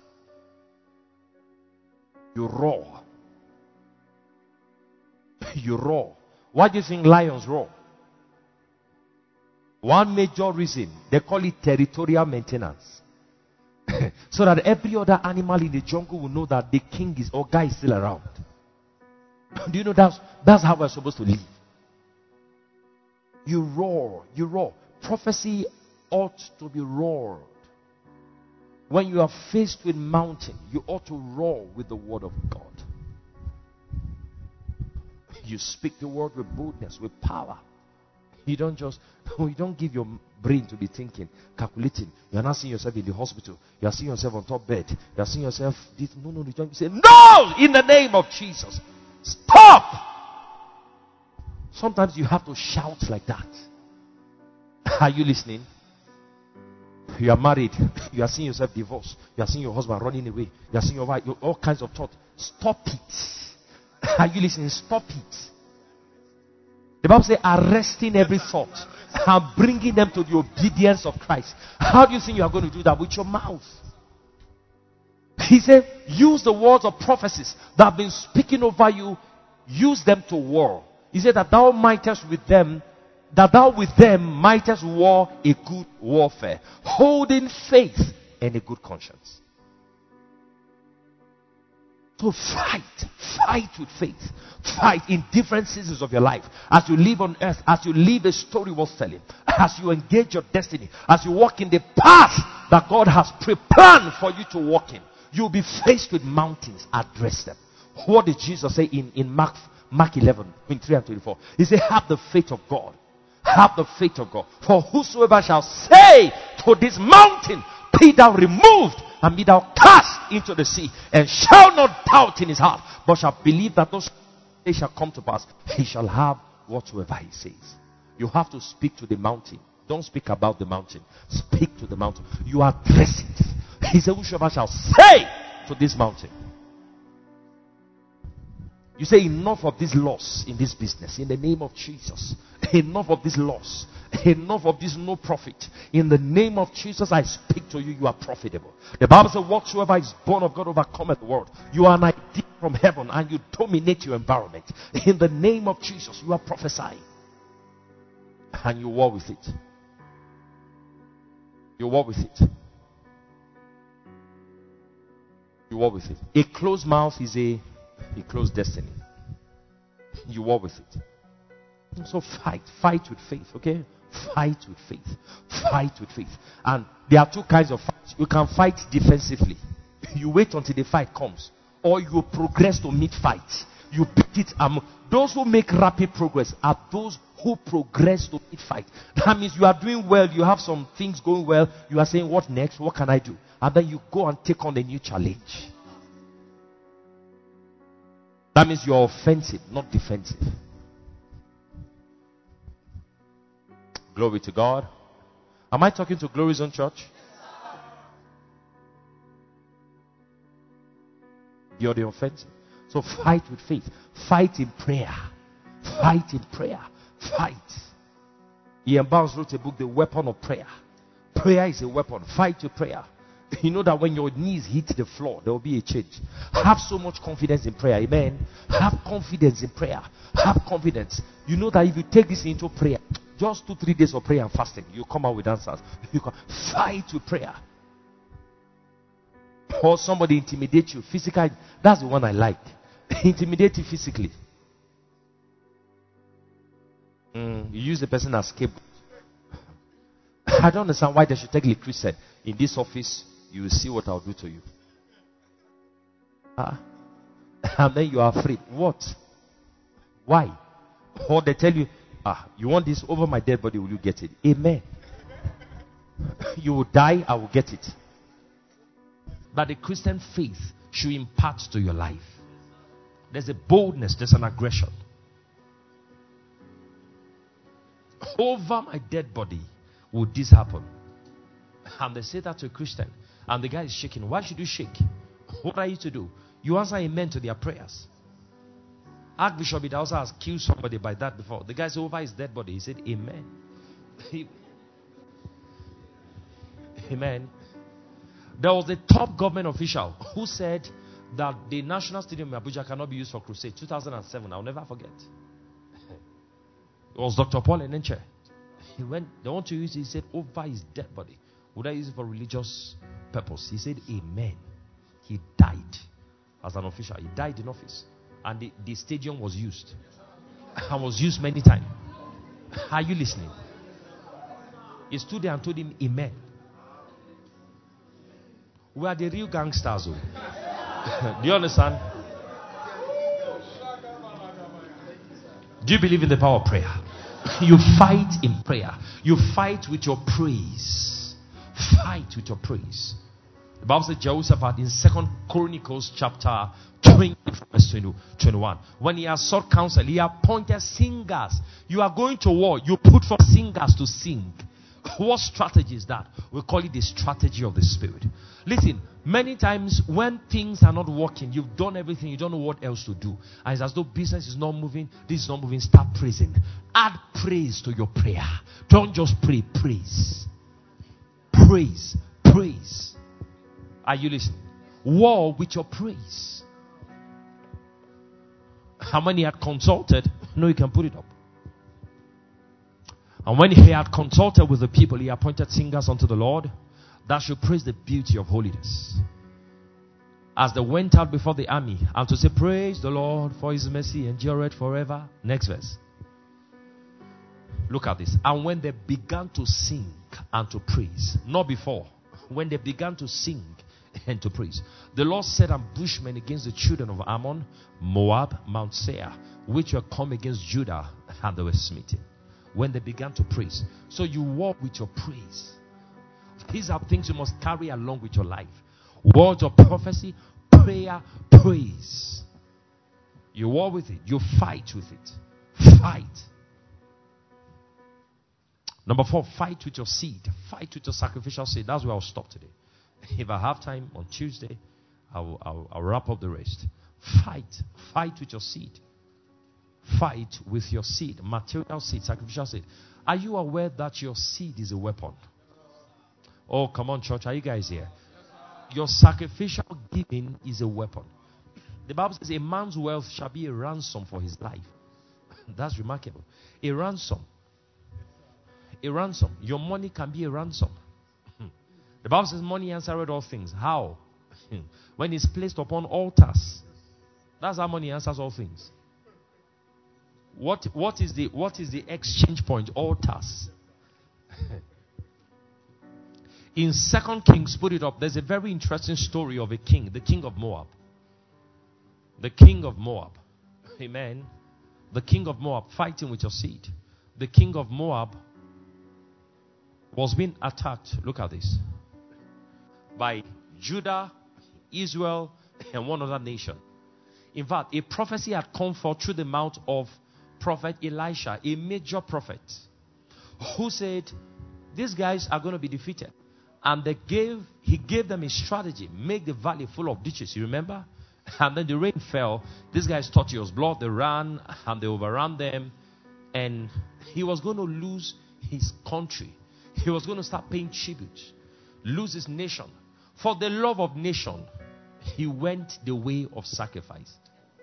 You roar. You roar. Why do you think lions roar? One major reason, they call it territorial maintenance. So that every other animal in the jungle will know that the king is or guy is still around. Do you know that's how we're supposed to live? You roar, you roar. Prophecy ought to be roared. When you are faced with mountain, you ought to roar with the word of God. You speak the word with boldness, with power. You don't give your brain to be thinking, calculating. You are not seeing yourself in the hospital. You are seeing yourself on top bed. You are seeing yourself this. No, you don't say, no, in the name of Jesus. Stop. Sometimes you have to shout like that. Are you listening? You are married. You are seeing yourself divorced. You are seeing your husband running away. You are seeing your wife. All kinds of thoughts. Stop it. Are you listening? Stop it. The Bible says arresting every thought and bringing them to the obedience of Christ. How do you think you are going to do that? With your mouth. He said, use the words of prophecies that have been speaking over you. Use them to war. He said that thou mightest with them mightest war a good warfare, holding faith and a good conscience. So fight with faith. Fight in different seasons of your life. As you live on earth, as you live a story worth telling, as you engage your destiny, as you walk in the path that God has prepared for you to walk in, you'll be faced with mountains. Address them. What did Jesus say in Mark 11, 23 and 24? He said, have the faith of God. Have the faith of God. For whosoever shall say to this mountain, be thou removed and be thou cast into the sea, and shall not doubt in his heart, but shall believe that those things shall come to pass, he shall have whatsoever he says. You have to speak to the mountain. Don't speak about the mountain. Speak to the mountain. You address it. He said, whosoever shall say to this mountain. You say, enough of this loss in this business in the name of Jesus. Enough of this loss. Enough of this no profit. In the name of Jesus, I speak to you. You are profitable. The Bible says, whatsoever is born of God overcometh the world. You are an idea from heaven and you dominate your environment. In the name of Jesus, you are prophesying. And you war with it. You war with it. You war with it. A closed mouth is a closed destiny. You war with it. So fight with faith, okay? Fight with faith. Fight with faith. And there are two kinds of fights. You can fight defensively. You wait until the fight comes. Or you progress to meet fight. You beat it. Those who make rapid progress are those who progress to meet fight. That means you are doing well. You have some things going well. You are saying, what next? What can I do? And then you go and take on a new challenge. That means you are offensive, not defensive. Glory to God. Am I talking to Glory Zone Church? You're the offensive. So fight with faith. Fight in prayer. Fight in prayer. Fight. Ian Barnes wrote a book, The Weapon of Prayer. Prayer is a weapon. Fight with prayer. You know that when your knees hit the floor, there will be a change. Have so much confidence in prayer. Amen. Have confidence in prayer. Have confidence. You know that if you take this into prayer, just 2-3 days of prayer and fasting, you come out with answers. You can fight with prayer. Or somebody intimidate you physically. That's the one I like. Intimidate you physically. You use the person as scapegoat. I don't understand why they should take Leclerc said, in this office, you will see what I'll do to you. And then you are afraid. What? Why? Or they tell you, you want this over my dead body, will you get it? Amen. You will die, I will get it. But the Christian faith should impart to your life. There's a boldness, there's an aggression. Over my dead body, would this happen? And they say that to a Christian. And the guy is shaking. Why should you shake? What are you to do? You answer amen to their prayers. Archbishop Idahosa has killed somebody by that before. The guy said over his dead body. He said amen. Amen. There was a top government official who said that the National Stadium in Abuja cannot be used for crusade. 2007. I'll never forget. It was Dr. Paul Enenche. He went, they want to use it. He said over his dead body. Would I use it for religious purpose? He said amen. He died as an official. He died in office. And the stadium was used. And was used many times. Are you listening? He stood there and told him amen. We are the real gangsters. Do you understand? Do you believe in the power of prayer? You fight in prayer. You fight with your praise. Fight with your praise. The Bible says Jehoshaphat in 2 Chronicles chapter 20 verse 21. When he has sought counsel, he appointed singers. You are going to war. You put for singers to sing. What strategy is that? We call it the strategy of the Spirit. Listen, many times when things are not working, you've done everything, you don't know what else to do. And it's as though business is not moving, this is not moving, start praising. Add praise to your prayer. Don't just pray, praise. Praise, praise. Are you listening? War with your praise. How many had consulted? No, you can put it up. And when he had consulted with the people, he appointed singers unto the Lord that should praise the beauty of holiness. As they went out before the army, and to say, praise the Lord, for his mercy endureth forever. Next verse. Look at this. And when they began to sing and to praise, not before, when they began to sing and to praise, the Lord set ambushmen against the children of Ammon, Moab, Mount Seir, which were come against Judah, and they were smitten. When they began to praise. So you walk with your praise. These are things you must carry along with your life. Words of prophecy, prayer, praise. You walk with it. You fight with it. Fight. Number 4, fight with your seed. Fight with your sacrificial seed. That's where I'll stop today. If I have time on Tuesday, I'll wrap up the rest. Fight. Fight with your seed. Fight with your seed. Material seed, sacrificial seed. Are you aware that your seed is a weapon? Oh, come on, church. Are you guys here? Your sacrificial giving is a weapon. The Bible says a man's wealth shall be a ransom for his life. That's remarkable. A ransom. A ransom. Your money can be a ransom. The Bible says money answereth all things. How? When it's placed upon altars. That's how money answers all things. What is the exchange point? Altars. In 2 Kings, put it up, there's a very interesting story of a king, the king of Moab. The king of Moab. Amen. The king of Moab, fighting with your seed. The king of Moab was being attacked, look at this, by Judah, Israel, and one other nation. In fact, a prophecy had come forth through the mouth of prophet Elisha, a major prophet, who said, these guys are going to be defeated. And he gave them a strategy, make the valley full of ditches, you remember? And then the rain fell. These guys thought it was blood. They ran and they overran them. And he was going to lose his country. He was going to start paying tribute, lose his nation. For the love of nation, he went the way of sacrifice.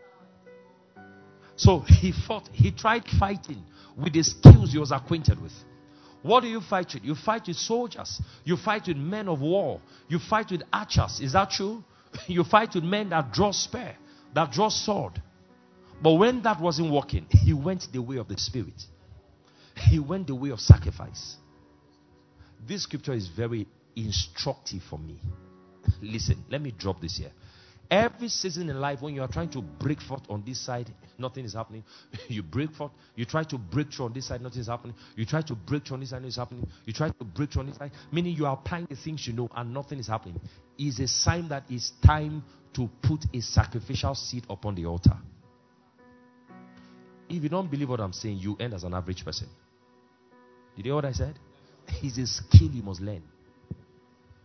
So he fought. He tried fighting with the skills he was acquainted with. What do you fight with? You fight with soldiers. You fight with men of war. You fight with archers. Is that true? You fight with men that draw spear, that draw sword. But when that wasn't working, he went the way of the Spirit. He went the way of sacrifice. This scripture is very instructive for me. Listen, let me drop this here. Every season in life, when you are trying to break forth on this side, nothing is happening. You break forth. You try to break through on this side, nothing is happening. You try to break through on this side, nothing is happening. You try to break through on this side, meaning you are applying the things you know and nothing is happening. Is a sign that it's time to put a sacrificial seed upon the altar. If you don't believe what I'm saying, you end as an average person. Did you hear what I said? It's a skill you must learn.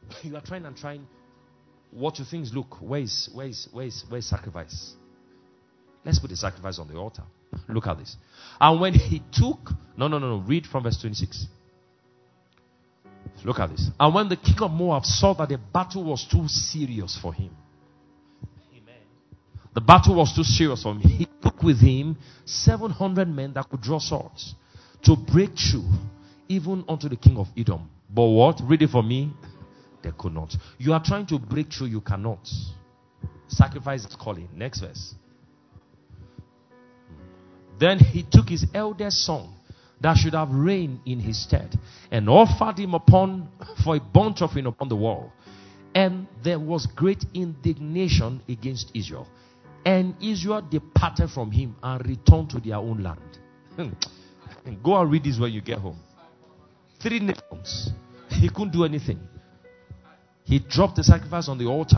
You are trying and trying. What you think is, look, where is sacrifice? Let's put the sacrifice on the altar. Look at this. And when he took, no, read from verse 26. Look at this. And when the king of Moab saw that the battle was too serious for him, amen. The battle was too serious for him. He took with him 700 men that could draw swords to break through, even unto the king of Edom. But what? Read it for me. They could not. You are trying to break through, you cannot. Sacrifice is calling. Next verse. Then he took his eldest son that should have reigned in his stead and offered him for a burnt offering upon the wall. And there was great indignation against Israel. And Israel departed from him and returned to their own land. Go and read this when you get home. 3 nations. He couldn't do anything. He dropped the sacrifice on the altar.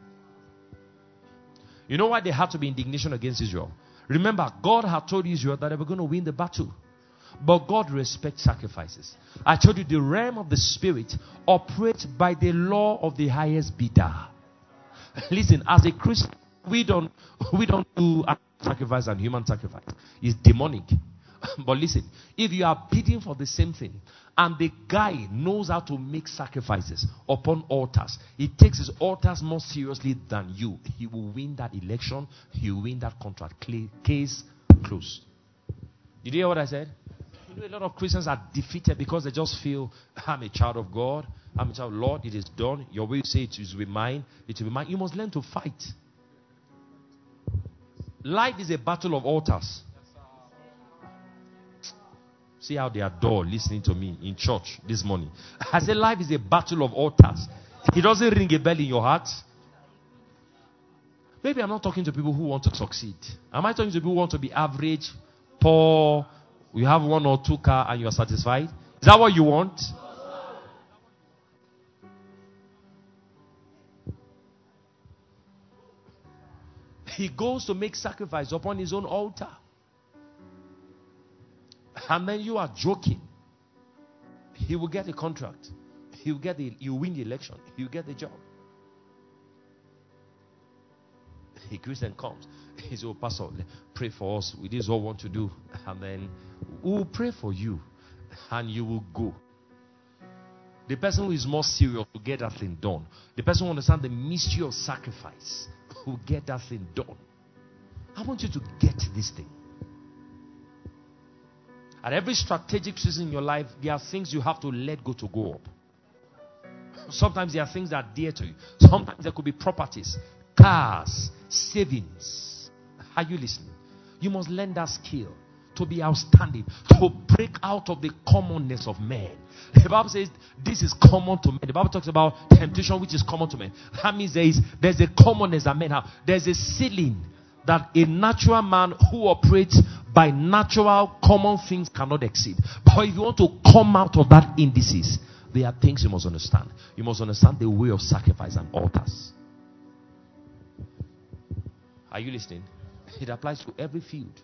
You know why there had to be indignation against Israel? Remember, God had told Israel that they were going to win the battle. But God respects sacrifices. I told you the realm of the spirit operates by the law of the highest bidder. Listen, as a Christian, we don't do sacrifice and human sacrifice. It's demonic. But listen, if you are bidding for the same thing, and the guy knows how to make sacrifices upon altars, he takes his altars more seriously than you, he will win that election, he will win that contract. Case closed. Did you hear what I said? You know, a lot of Christians are defeated because they just feel, I'm a child of God, I'm a child of Lord, it is done. Your way you say it will be mine, it will be mine. You must learn to fight. Life is a battle of altars. See how they adore listening to me in church this morning. I say life is a battle of altars. It doesn't ring a bell in your heart. Maybe I'm not talking to people who want to succeed. Am I talking to people who want to be average, poor, you have 1 or 2 cars and you are satisfied? Is that what you want? He goes to make sacrifice upon his own altar. And then you are joking. He will get a contract. He will win the election. He will get the job. A Christian comes. He says, oh, Pastor, pray for us. This is what we want to do. And then we will pray for you. And you will go. The person who is more serious will get that thing done. The person who understands the mystery of sacrifice will get that thing done. I want you to get this thing. At every strategic season in your life, there are things you have to let go to go up. Sometimes there are things that are dear to you. Sometimes there could be properties, cars, savings. Are you listening? You must learn that skill to be outstanding, to break out of the commonness of men. The Bible says this is common to men. The Bible talks about temptation which is common to men. That means there's a commonness that men have. There's a ceiling that a natural man who operates by natural common things cannot exceed. But if you want to come out of that indices, there are things you must understand. You must understand the way of sacrifice and altars. Are you listening? It applies to every field.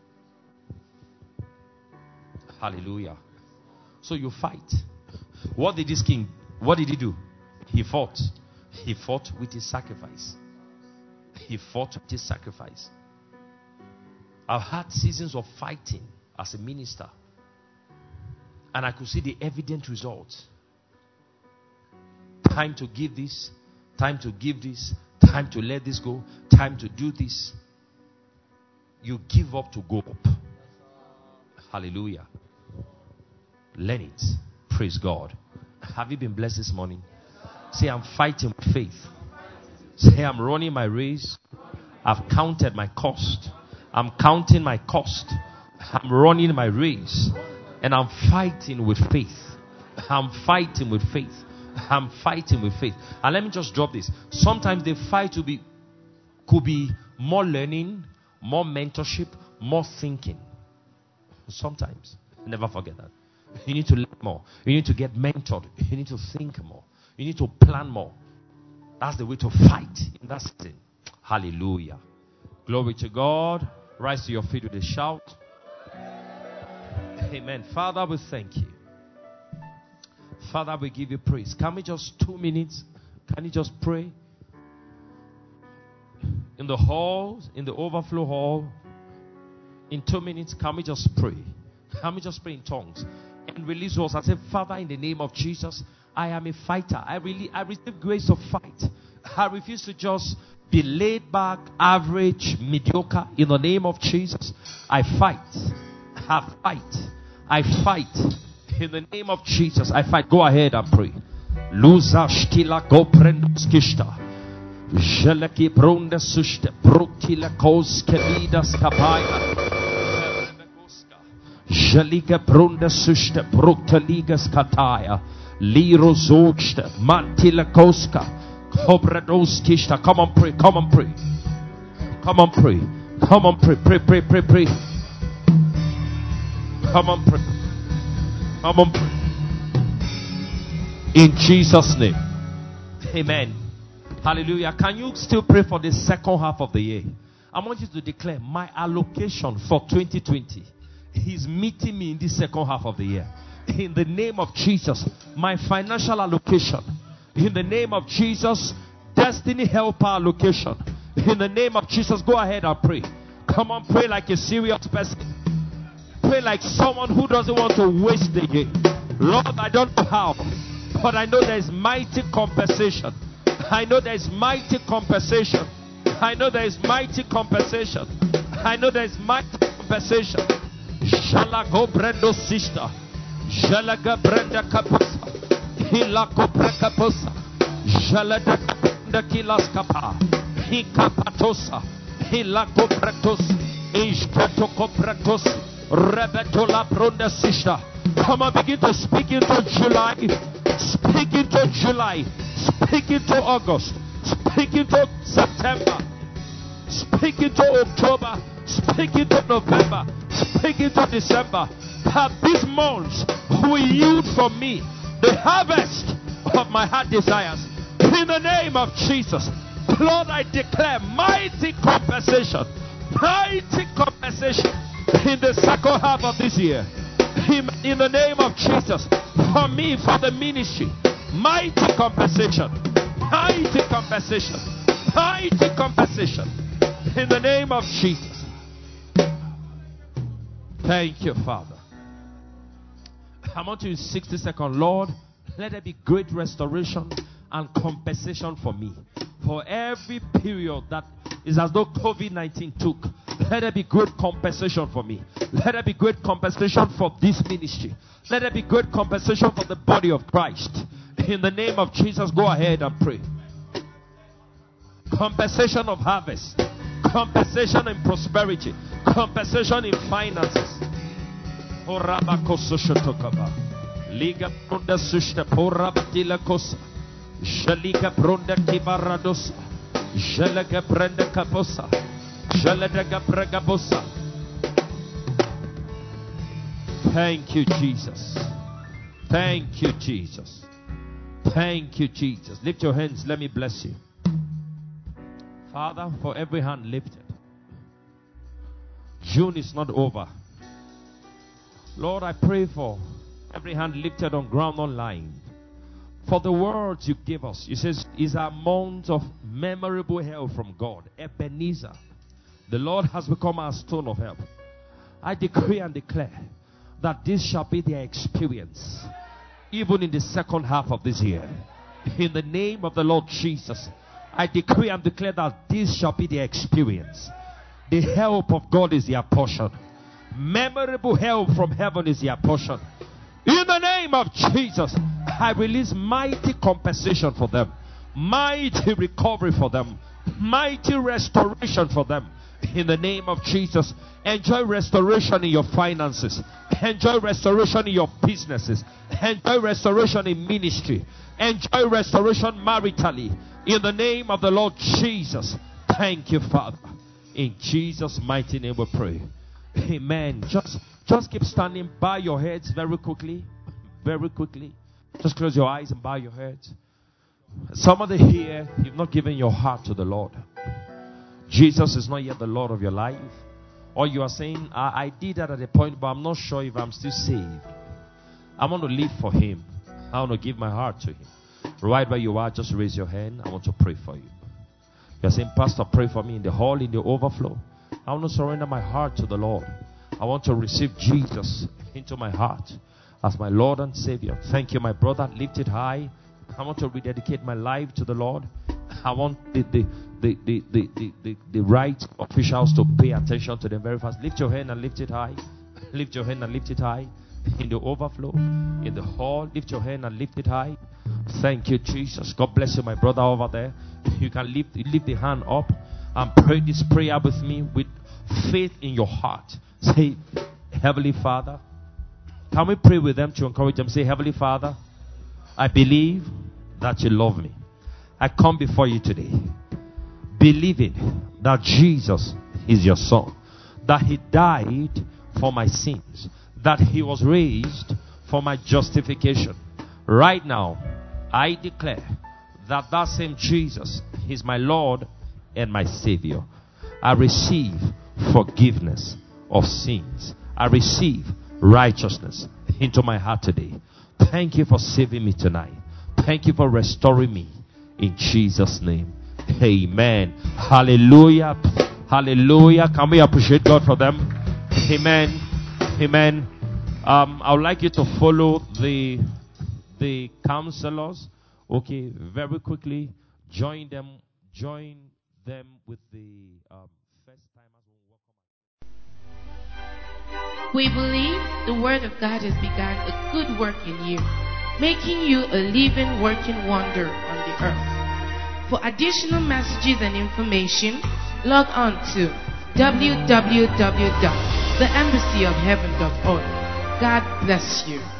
Hallelujah. So you fight. What did this king, what did he do? He fought. He fought with his sacrifice. He fought with his sacrifice. I've had seasons of fighting as a minister. And I could see the evident results. Time to give this. Time to give this. Time to let this go. Time to do this. You give up to go up. Hallelujah. Learn it. Praise God. Have you been blessed this morning? Say, I'm fighting with faith. Say, I'm running my race. I've counted my cost. I'm counting my cost. I'm running my race. And I'm fighting with faith. I'm fighting with faith. I'm fighting with faith. And let me just drop this. Sometimes the fight could be more learning, more mentorship, more thinking. Sometimes. Never forget that. You need to learn more. You need to get mentored. You need to think more. You need to plan more. That's the way to fight in that season. Hallelujah. Glory to God. Rise to your feet with a shout. Amen. Father, we thank you. Father, we give you praise. Can we just 2 minutes Can you just pray? In the halls, in the overflow hall, in 2 minutes, can we just pray? Can we just pray in tongues? And release us and say, Father, in the name of Jesus, I am a fighter. I receive grace to fight. I refuse to just be laid back, average, mediocre. In the name of Jesus, I fight. I fight. I fight. In the name of Jesus, I fight. Go ahead and pray. Luza shtila go prenduskishta. Jeleki bronde sushte brutile koske vidas kapaya. Jelike bronde sushte brutaligas kataya. Liro zochte mantile koska. Kobradoskishta. Come on, pray. Come on, pray. Come on, pray. Come on, pray. Pray, pray, pray, pray. Come on, pray. Come on, pray. In Jesus' name. Amen. Hallelujah. Can you still pray for the second half of the year? I want you to declare my allocation for 2020. He's meeting me in the second half of the year. In the name of Jesus, my financial allocation. In the name of Jesus, destiny helper allocation. In the name of Jesus, go ahead and pray. Come on, pray like a serious person. Pray like someone who doesn't want to waste the year. Lord, I don't know how, but I know there is mighty compensation. I know there is mighty compensation. I know there is mighty compensation. I know there is mighty compensation. Shalago brendo sister. Shalaga brenda kapusa. Hilako prekapusa. Shalada brenda kilas kapa. Hikapatosa. Hilako pretos. Ishkatoko pretos. Rebetola brenda sister. Come on, begin to speak into July. Speak into July. Speak into August. Speak into September. Speak into October. Speak into November. Speak into December. That these months will yield for me the harvest of my heart desires. In the name of Jesus, Lord, I declare mighty compensation. Mighty compensation in the second half of this year. In the name of Jesus, for me, for the ministry, mighty compensation, mighty compensation, mighty compensation, in the name of Jesus. Thank you, Father. I want you in 60 seconds, Lord, let there be great restoration and compensation for me. For every period that is as though COVID-19 took, let there be great compensation for me. Let there be great compensation for this ministry. Let there be great compensation for the body of Christ. In the name of Jesus, go ahead and pray. Compensation of harvest. Compensation in prosperity. Compensation in finances. Liga Brunda Sushta Porabatila Kosa. Jalika Brunda Kibaradosa. Jalaga Brenda Kaposa. Jaladaga Bragabosa. Thank you, Jesus. Thank you, Jesus. Thank you, Jesus. Lift your hands. Let me bless you. Father, for every hand lifted, June is not over. Lord, I pray for every hand lifted on ground online. For the words you give us, it says, is a month of memorable help from God. Ebenezer. The Lord has become our stone of help. I decree and declare that this shall be their experience, even in the second half of this year. In the name of the Lord Jesus, I decree and declare that this shall be their experience. The help of God is their portion. Memorable help from heaven is their portion. In the name of Jesus, I release mighty compensation for them, mighty recovery for them, mighty restoration for them. In the name of Jesus, enjoy restoration in your finances. Enjoy restoration in your businesses. Enjoy restoration in ministry. Enjoy restoration maritally. In the name of the Lord Jesus. Thank you, Father. In Jesus' mighty name we pray. Amen. Just keep standing. Bow your heads very quickly. Very quickly. Just close your eyes and bow your heads. Somebody here, you've not given your heart to the Lord. Jesus is not yet the Lord of your life. Or you are saying, I did that at a point, but I'm not sure if I'm still saved. I want to live for Him. I want to give my heart to Him. Right where you are, just raise your hand. I want to pray for you. You're saying, Pastor, pray for me in the hall, in the overflow. I want to surrender my heart to the Lord. I want to receive Jesus into my heart as my Lord and Savior. Thank you, my brother. Lift it high. I want to rededicate my life to the Lord. I want the right officials to pay attention to them very fast. Lift your hand and lift it high. Lift your hand and lift it high. In the overflow, in the hall, lift your hand and lift it high. Thank you, Jesus. God bless you, my brother over there. You can lift the hand up and pray this prayer with me with faith in your heart. Say, Heavenly Father. Can we pray with them to encourage them? Say, Heavenly Father, I believe that you love me. I come before you today, believing that Jesus is your Son, that He died for my sins, that He was raised for my justification. Right now, I declare that that same Jesus is my Lord and my Savior. I receive forgiveness of sins. I receive righteousness into my heart today. Thank you for saving me tonight. Thank you for restoring me. In Jesus' name. Amen. Hallelujah. Hallelujah. Can we appreciate God for them? Amen. Amen. I would like you to follow the counselors. Okay, very quickly. Join them with the first timers. We believe the Word of God has begun a good work in you, making you a living, working wonder on the earth. For additional messages and information, log on to www.theembassyofheaven.org. God bless you.